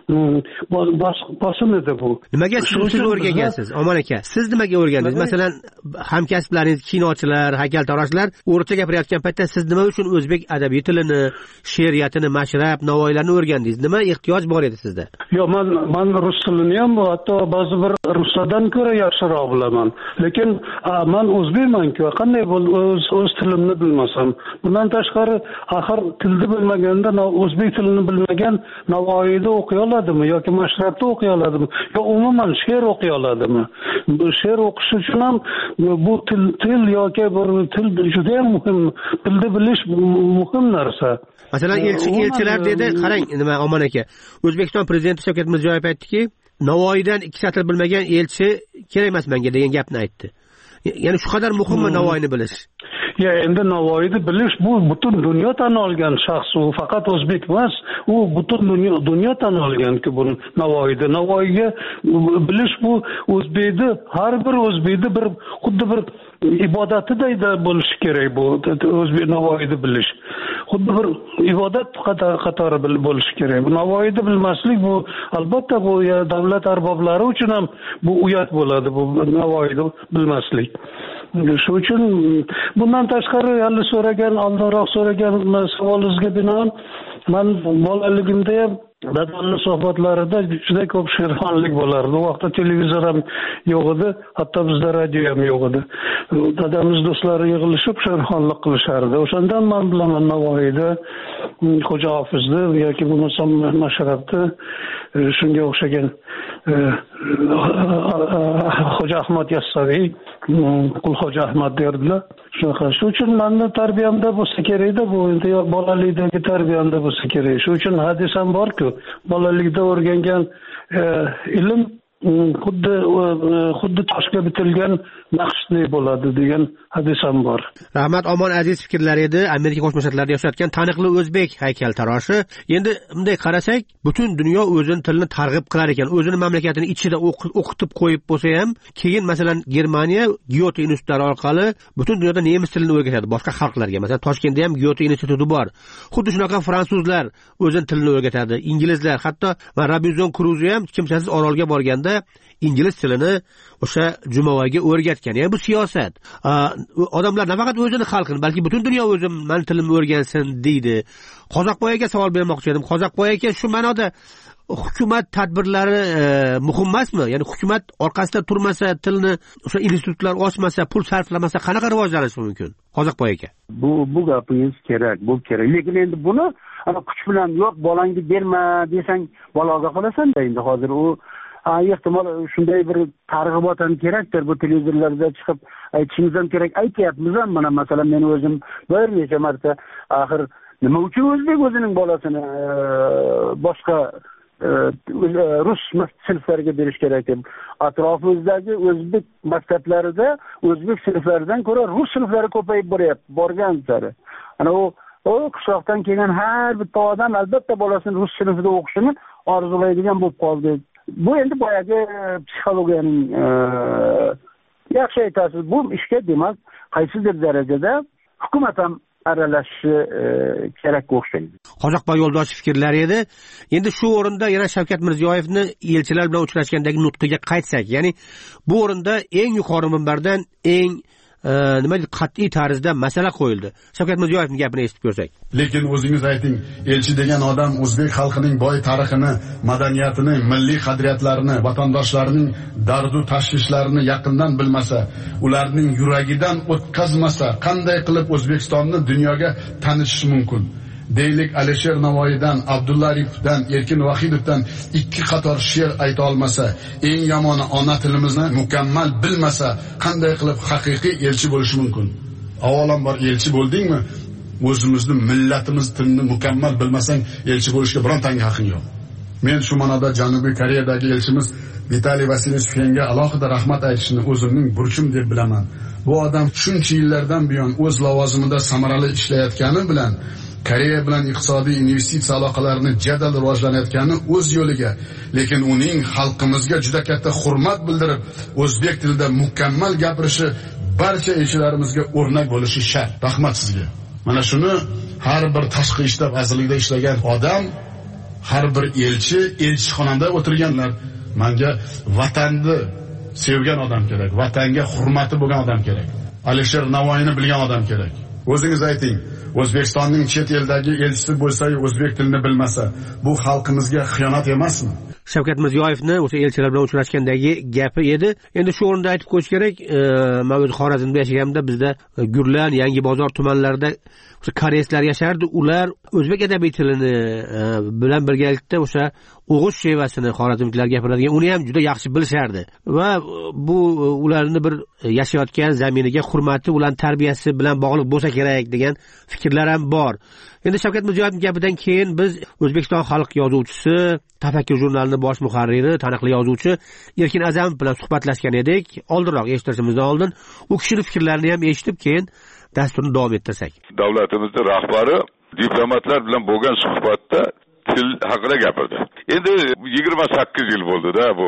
bosim edi bu. Nimaga siz rus tilini o'rgangansiz, Omon aka? Siz nimaga o'rgandingiz? Masalan, hamkasblaringiz, kinochilar, haykaltaroshlar o'rta gapirayotgan paytda siz nima uchun o'zbek adabiy tilini, she'riyatini, mashrab, navoiylarni o'rgandingiz? Nima ehtiyoj bor edi sizda? Yo'q, men men rus tilini ham hatto ba'zi bir ruslardan ko'ra yaxshiroq bilaman. Lekin men o'zbekman-ku, qanday o'z o'z tilimni bilmasam. Bundan tashqari, axir tilni bilmaganda, o'zbek tilini bilmagan Navoiyda o'qiy oladimi yoki mashrabda o'qiy oladimi? Yo, umuman she'r o'qiy oladimi? She'r o'qish uchun ham bu til til yoki bir til juda ham muhim. Tilni bilish muhim narsa. Masalan, elchi elchilar dedi, qarang, nima Omon aka. O'zbekiston prezidenti Shavkat Mirziyoyev aytdiki, Navoiydan ikki satr bilmagan elchi kerak emas menga degan gapni aytdi. Ya'ni shu qadar muhimmi Navoiyni bilish? ya endi Navoiyni bilish bu butun dunyo tan olgan shaxs, u faqat o'zbek emas, u butun dunyo dunyo tan olgan-ku bu Navoiyni. Navoiyga bilish bu o'zbekni, har bir o'zbekni bir xuddi bir ibodatiday bo'lishi kerak bu o'zbek Navoiyni bilish. Xuddi bir ibodat qatori bo'lishi kerak. Bu Navoiyni bilmaslik bu albatta bu davlat arboblari uchun ham bu uyat bo'ladi, bu Navoiyni bilmaslik. Shu uchun bundan tashqari hali so'ragan, oldinroq so'ragan savolingizga binoan men bolaligimda ham dadamni suhbatlarida juda ko'p she'rxonlik bo'lardi. U vaqtda televizor ham yo'q edi, hatto bizda radio ham yo'q edi. Dadamiz do'stlari yig'ilishib she'rxonlik qilishardi. O'shandan men bilaman Navoiyni, Xo'ja Hofizni yoki bo'lmasam Mashrabni, shunga o'xshagan Xo'ja Ahmad Yassaviy, Qulxo'ja Ahmad derdilar. Shunaqa. Shu uchun meni tarbiyamda bo'lsa kerak-da, bu endi bolalikdagi tarbiyamda bo'lsa kerak. Shu uchun hadis ham bor-ku, bolalikda o'rgangan ilm xuddi xuddi toshga bitilgan naqshdek bo'ladi degan hadis ham bor. Rahmat Omon aziz fikrlar edi. Amerika Qo'shma Shtatlarida yashayotgan taniqli o'zbek haykaltaroshi. Endi bunday qarasak, butun dunyo o'zining tilini targ'ib qilar ekan, o'zining mamlakatini ichida o'qitib qo'yib bo'lsa ham, keyin masalan Germaniya Goethe institutlari orqali butun dunyoda nemis tilini o'rgatadi boshqa xalqlarga. Masalan Toshkentda ham Goethe instituti bor. Xuddi shunaqa fransuzlar o'zining tilini o'rgatadi, inglizlar, hatto Robinson Crusoe ham kimsasiz orolga borganda ingliz tilini o'sha Jumovaga o'rgatgan. Ya'ni bu siyosat. Odamlar nafaqat o'zini xalqini, balki butun dunyo o'zim men tilimni o'rgansin deydi. Qozoqboyaga savol bermoqchi edim. Qozoqboy aka, shu ma'noda hukumat tadbirlari e, muhim emasmi? Ya'ni hukumat orqasida turmasa, tilni o'sha institutlar ochmasa, pul sarflamasa qanaqa rivojlanishi mumkin? Qozoqboy aka. Bu bu gapingiz kerak, bu kerak. Lekin endi buni ana kuch bilan yo'q, bolangga berma desang, baloga qolasan-da endi hozir u ehtimol shunday bir targ'ibot ham kerakdir, bu televizorlarda chiqib aytishingiz ham kerak. Aytyapmiz ham, mana masalan men o'zim bir necha marta axir nima uchun o'zbek o'zining bolasini boshqa rus sinflariga berish kerak deb atrofimizdagi o'zbek maktablarida o'zbek sinflaridan ko'ra rus sinflari ko'payib boryapti, borgan sari. Ana u o qishloqdan kelgan har bitta odam albatta bolasini rus sinfida o'qishini orzulaydigan bo'lib qoldi. Bu endi boyagi psixologiyaning yaxshi aytasiz, bu ishga demak qaysidir darajada hukumat ham aralashishi kerakga o'xshaydi. Qozoqboy yo'ldosh fikrlari edi. Endi shu o'rinda yana Shavkat Mirziyoyevni elchilar bilan uchrashgandagi nutqiga qaytsak, ya'ni bu o'rinda eng yuqori minbardan eng nima deydi, qat'iy tarzda masala qo'yildi. Shavkat Mirziyoyevning gapini eshitib ko'rsak. Lekin o'zingiz ayting, elchi degan odam o'zbek xalqining boy tarixini, madaniyatini, milliy qadriyatlarini, vatandoshlarining dardu tashvishlarini yaqindan bilmasa, ularning yuragidan o'tkazmasa, qanday qilib O'zbekistonni dunyoga tanishish mumkin? Deylik Alisher Navoiydan, Abdulla Aripovdan, Erkin Vahidovdan ikki qator she'r ayta olmasa, eng yomoni ona tilimizni mukammal bilmasa, qanday qilib haqiqiy elchi bo'lishi mumkin? Avvalambor elchi bo'ldingmi? O'zimizni millatimiz tilini mukammal bilmasang, elchi bo'lishga birontanga haqqing yo'q. Men shu ma'noda Janubiy Koreyadagi elchimiz Vitaliy Vasilievga alohida rahmat aytishni o'zimning burchim deb bilaman. Bu odam shuncha yillardan buyon o'z lavozimida samarali ishlayotgani bilan Koreya bilan iqtisodiy investitsiya aloqalarini jadal rivojlanayotgani o'z yo'liga, lekin uning xalqimizga juda katta hurmat bildirib, o'zbek tilida mukammal gapirishi barcha elchilarimizga o'rnak bo'lishi shart. Rahmat sizga. Mana shuni har bir tashqi ishda, vazirlikda ishlagan odam, har bir elchi, elchixonada o'tirganlar, menga vatanni sevgan odam kerak, vatanga hurmati bo'lgan odam kerak. Alisher Navoiyni bilgan odam kerak. O'zingiz ayting, O'zbekistonning chet eldagi elchisi bo'lsa-yu o'zbek tilini bilmasa, bu xalqimizga xiyonat emasmi? Shavkat Mirziyoyevni o'sha elchilar bilan uchrashgandagi gapi edi. Endi shu o'rinda aytib qo'yish kerak, men o'z Xorazmda yashaganimda bizda Gurlan, Yangi bozor tumanlarida o'sha koreyslar yashardi. Ular o'zbek adabiy tilini bilan birgalikda o'sha o'g'iz shevasini xorazmliklar gapiradigan uni ham juda yaxshi bilishardi va bu ularni bir yashayotgan zaminiga hurmati, ularning tarbiyasi bilan bog'liq bo'lsa kerak degan fikrlar ham bor. Endi Shavkat Mirziyoyevning gapidan keyin biz O'zbekiston xalq yozuvchisi, Tafakkur jurnalining bosh muharriri, taniqli yozuvchi Erkin A'zamov bilan suhbatlashgan edik. Oldinroq eshitishimizdan oldin u kishining fikrlarini ham eshitib, keyin dasturni davom ettirsak. Davlatimizning rahbari diplomatlar bilan bo'lgan suhbatda til haqida gapirdi. Endi yigirma sakkiz yil bo'ldi-da bu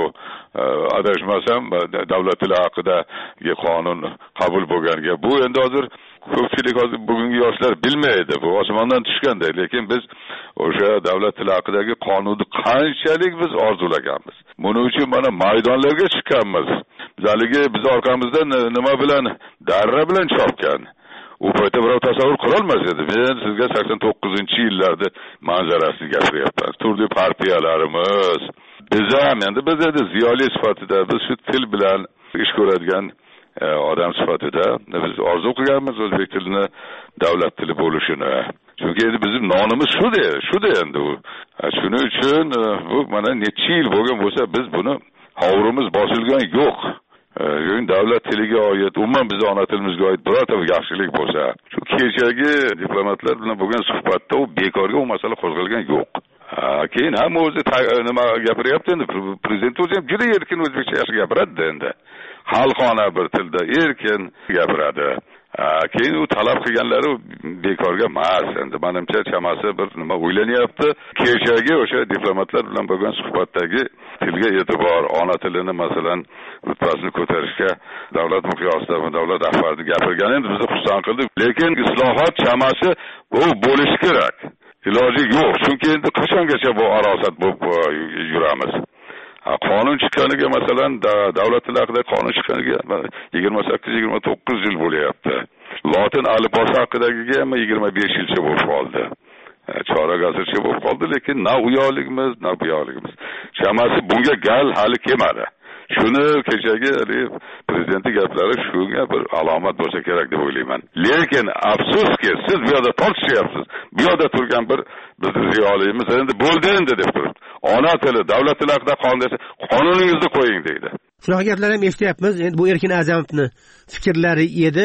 adashmasam davlat tili haqidagi qonun qabul bo'lganiga. Bu endi hozir ko'pchilik hozir bugungi yoshlar bilmaydi. Bu osmondan tushganday, lekin biz o'sha davlat tili haqidagi qonunni qanchalik biz orzulaganmiz. Buning uchun mana maydonlarga chiqqanmiz. Bizaligi biz orqamizda nima bilan, darra bilan chopgan. U paytda birov tasavvur qila olmas edi. Men sizga sakson to'qqizinchi yillarda manzarasini gapiryapman. Turli partiyalarimiz, biz ham endi biz edi ziyoli sifatida biz shu til bilan ish ko'radigan odam sifatida biz orzu qilganmiz o'zbek tilini davlat tili bo'lishini. Chunki endi bizim nonimiz shu-da, shu-da endi u. Shuning uchun bu mana necha yil bo'lgan bo'lsa biz buni hovurimiz bosilgan yo'q. Yo'in davlat tiliga oid, umuman bizning ona tilimizga oid birorta yaxshilik bo'lsa, shu kechagi diplomatlar bilan bo'lgan suhbatda u bekorga u masala qo'zg'algan yo'q. Keyin hamma o'zi nima gapiryapti endi, prezident o'zi ham juda erkin o'zbekcha yaxshi gapiradi endi. Xalqona bir tilda erkin gapiradi. Keyin u talab qilganlari bekorga emas. Endi menimcha chamasi bir nima o'ylanyapti. Kechagi o'sha diplomatlar bilan bo'lgan suhbatdagi tilga e'tibor, ona tilini masalan rutbasini ko'tarishga davlat miqyosida davlat rahbari gapirgani endi bizni xursand qildi. Lekin islohot chamasi bu bo'lishi kerak. Iloji yo'q. Chunki endi qachongacha bu arosat bo'lib yuramiz. Qonun chiqqaniga masalan davlat tili haqida qonun chiqqaniga yigirma sakkiz yigirma to'qqiz yil bo'lyapti. Lotin alifbosi haqidagiga ham yigirma besh yilcha bo'lib qoldi. Chorak asrcha bo'lib qoldi, lekin na u yoqligimiz, na bu yoqligimiz. Chamasi bunga gal hali kelmadi. Shuni kechagi prezidentning gaplari shunga bir alomat bo'lsa kerak deb o'ylayman. Lekin afsuski siz bu yerda tortishyapsiz. Bu yerda turgan bir bizning ziyolimiz endi bo'ldi endi deb turibdi. Ona tili, davlat tili haqida qonun desa, qonuningizni qo'ying deydi. Shunaqa gaplar ham eshityapmiz. Endi bu Erkin A'zamovning fikrlari edi.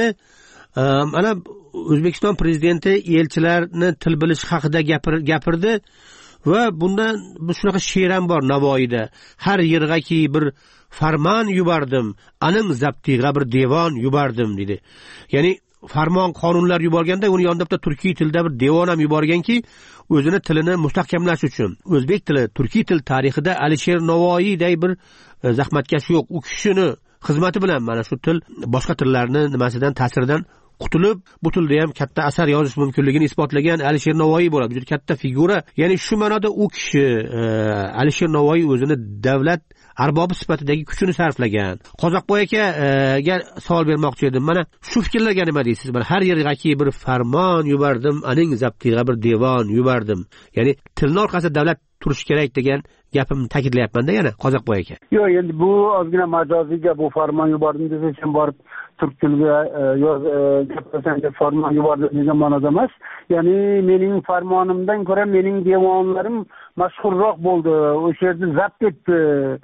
Mana O'zbekiston prezidenti elchilarni til bilish haqida gapirdi va bundan bu shunaqa she'r ham bor Navoiyda. Har yergaki bir farmon yubordim, aning zaptiga bir devon yubordim dedi. Ya'ni farmon, qonunlar yuborganda uni yonida bitta turkiy tilda bir devon ham yuborganki, o'zini tilini mustahkamlash uchun. O'zbek tili, turkiy til tarixida Alisher Navoiyday bir zahmatkash yo'q. U kishini xizmati bilan mana shu til boshqa tillarni nimasidan, ta'siridan qutulib, bu tilda ham katta asar yozish mumkinligini isbotlagan Alisher Navoiy bo'ladi. Juda katta figura. Ya'ni shu ma'noda u kishi Alisher Navoiy o'zini davlat arbobi sifatidagi kuchini sarflagan. Qozoqboy akaga savol bermoqchi edim. Mana shu fikrlarga nima deysiz? Mana har yergaki bir farmon yubordim, aning zaptiga bir devon yubordim. Ya'ni tilni orqasida davlat turish kerak degan gapimni ta'kidlayapman-da yana Qozoqboy aka. Yo'q, endi bu ozgina majoziga bu farmon yubordim desa ham borib turk tiliga yoz gapirsan deb farmon yubordim degan ma'noda emas. Ya'ni mening farmonimdan ko'ra mening devonlarim mashhurroq bo'ldi. O'sha yerda zabt etdi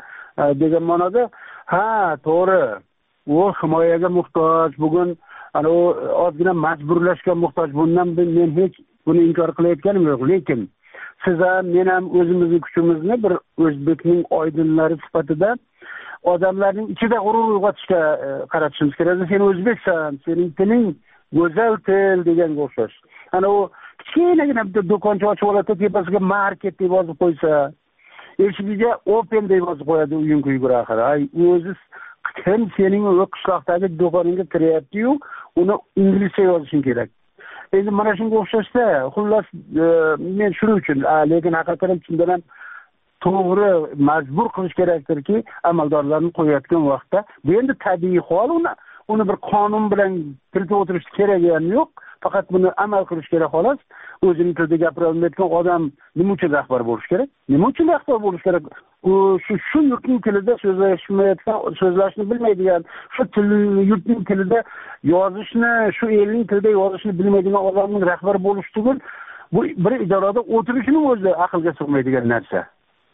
degan ma'noda. Ha, to'g'ri. U himoyaga muhtoj. Bugun ana u ozgina majburlashga muhtoj. Bundan men hech buni inkor qilayotganim yo'q, lekin siz ham men ham o'zimizning kuchimizni bir o'zbekning oydinlari sifatida odamlarning ichida g'urur uyg'otishga qaratishimiz kerak. Sen o'zbeksan, sening tiling go'zal til deganga o'xshash. Ana u kichkinagina bitta do'koncha ochib oladi, tepasiga market deb yozib qo'ysa, eshigiga open deb yozib qo'yadi uying kuygur axir. Ay, o'zi kim sening o'z qishloqdagi do'koningga kiryapti-yu, uni inglizcha yozishing kerak. Endi mana shunga o'xshashda, xullas men shuning uchun, lekin haqiqatan chindan ham to'g'ri majbur qilish kerakdirki, amaldorlarni qo'yayotgan vaqtda bu endi tabiiy hol, uni uni bir qonun bilan tilga o'tirish kerak ham yo'q, faqat buni amal qilish kerak xolos. O'zining tilida gapira olmayotgan odam nima uchun rahbar bo'lish kerak? Nima uchun rahbar bo'lish kerak? U shu shu yurtning tilida so'zlashmayotgan, so'zlashni bilmaydigan, shu til yurtning tilida yozishni, shu elning tilida yozishni bilmaydigan odamning rahbar bo'lish tugul, bu bir idorada o'tirishini o'zi aqlga sig'maydigan narsa.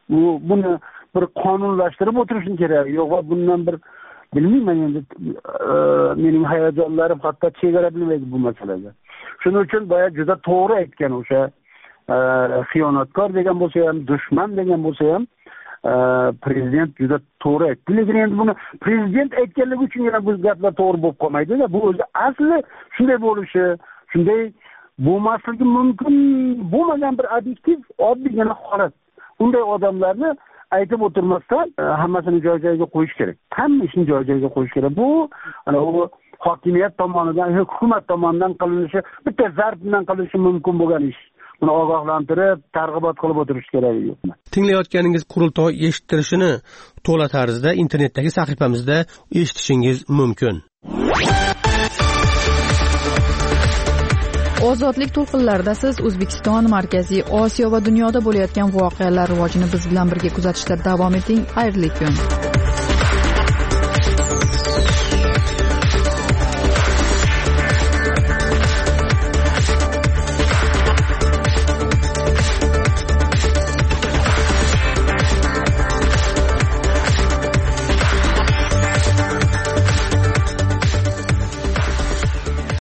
bu buni bir qonunlashtirib o'tirishim kerak. Yo'q, bundan bir bilmayman endi mening hayajonlarim hatto chegara bilmaydi bu masalada. Shuning uchun boya juda to'g'ri aytgan o'sha xiyonatkor degan bo'lsa ham, dushman degan bo'lsa ham prezident juda to'g'ri aytdi. Lekin endi buni prezident aytganligi uchungina bu gaplar to'g'ri bo'lib qolmaydi-da. Bu o'zi asli shunday bo'lishi, shunday bo'lmasligi mumkin bo'lmagan bir obyektiv, oddiygina holat. Unday odamlarni aytib o'tirmasdan hammasini joy-joyiga qo'yish kerak. Hamma ishni joy-joyiga qo'yish kerak. Bu ana u hokimiyat tomonidan, hukumat tomonidan qilinishi, bitta zarb bilan qilinishi mumkin bo'lgan ish. Buni ogohlantirib, targ'ibot qilib o'tirish kerak yo'qmi? Tinglayotganingiz qurultoy eshittirishini to'la tarzda internetdagi sahifamizda eshitishingiz mumkin. Ozodlik to'lqinlarida siz O'zbekiston, Markaziy Osiyo va dunyoda bo'layotgan voqealar rivojini biz bilan birga kuzatishda davom eting. Xayrli kun.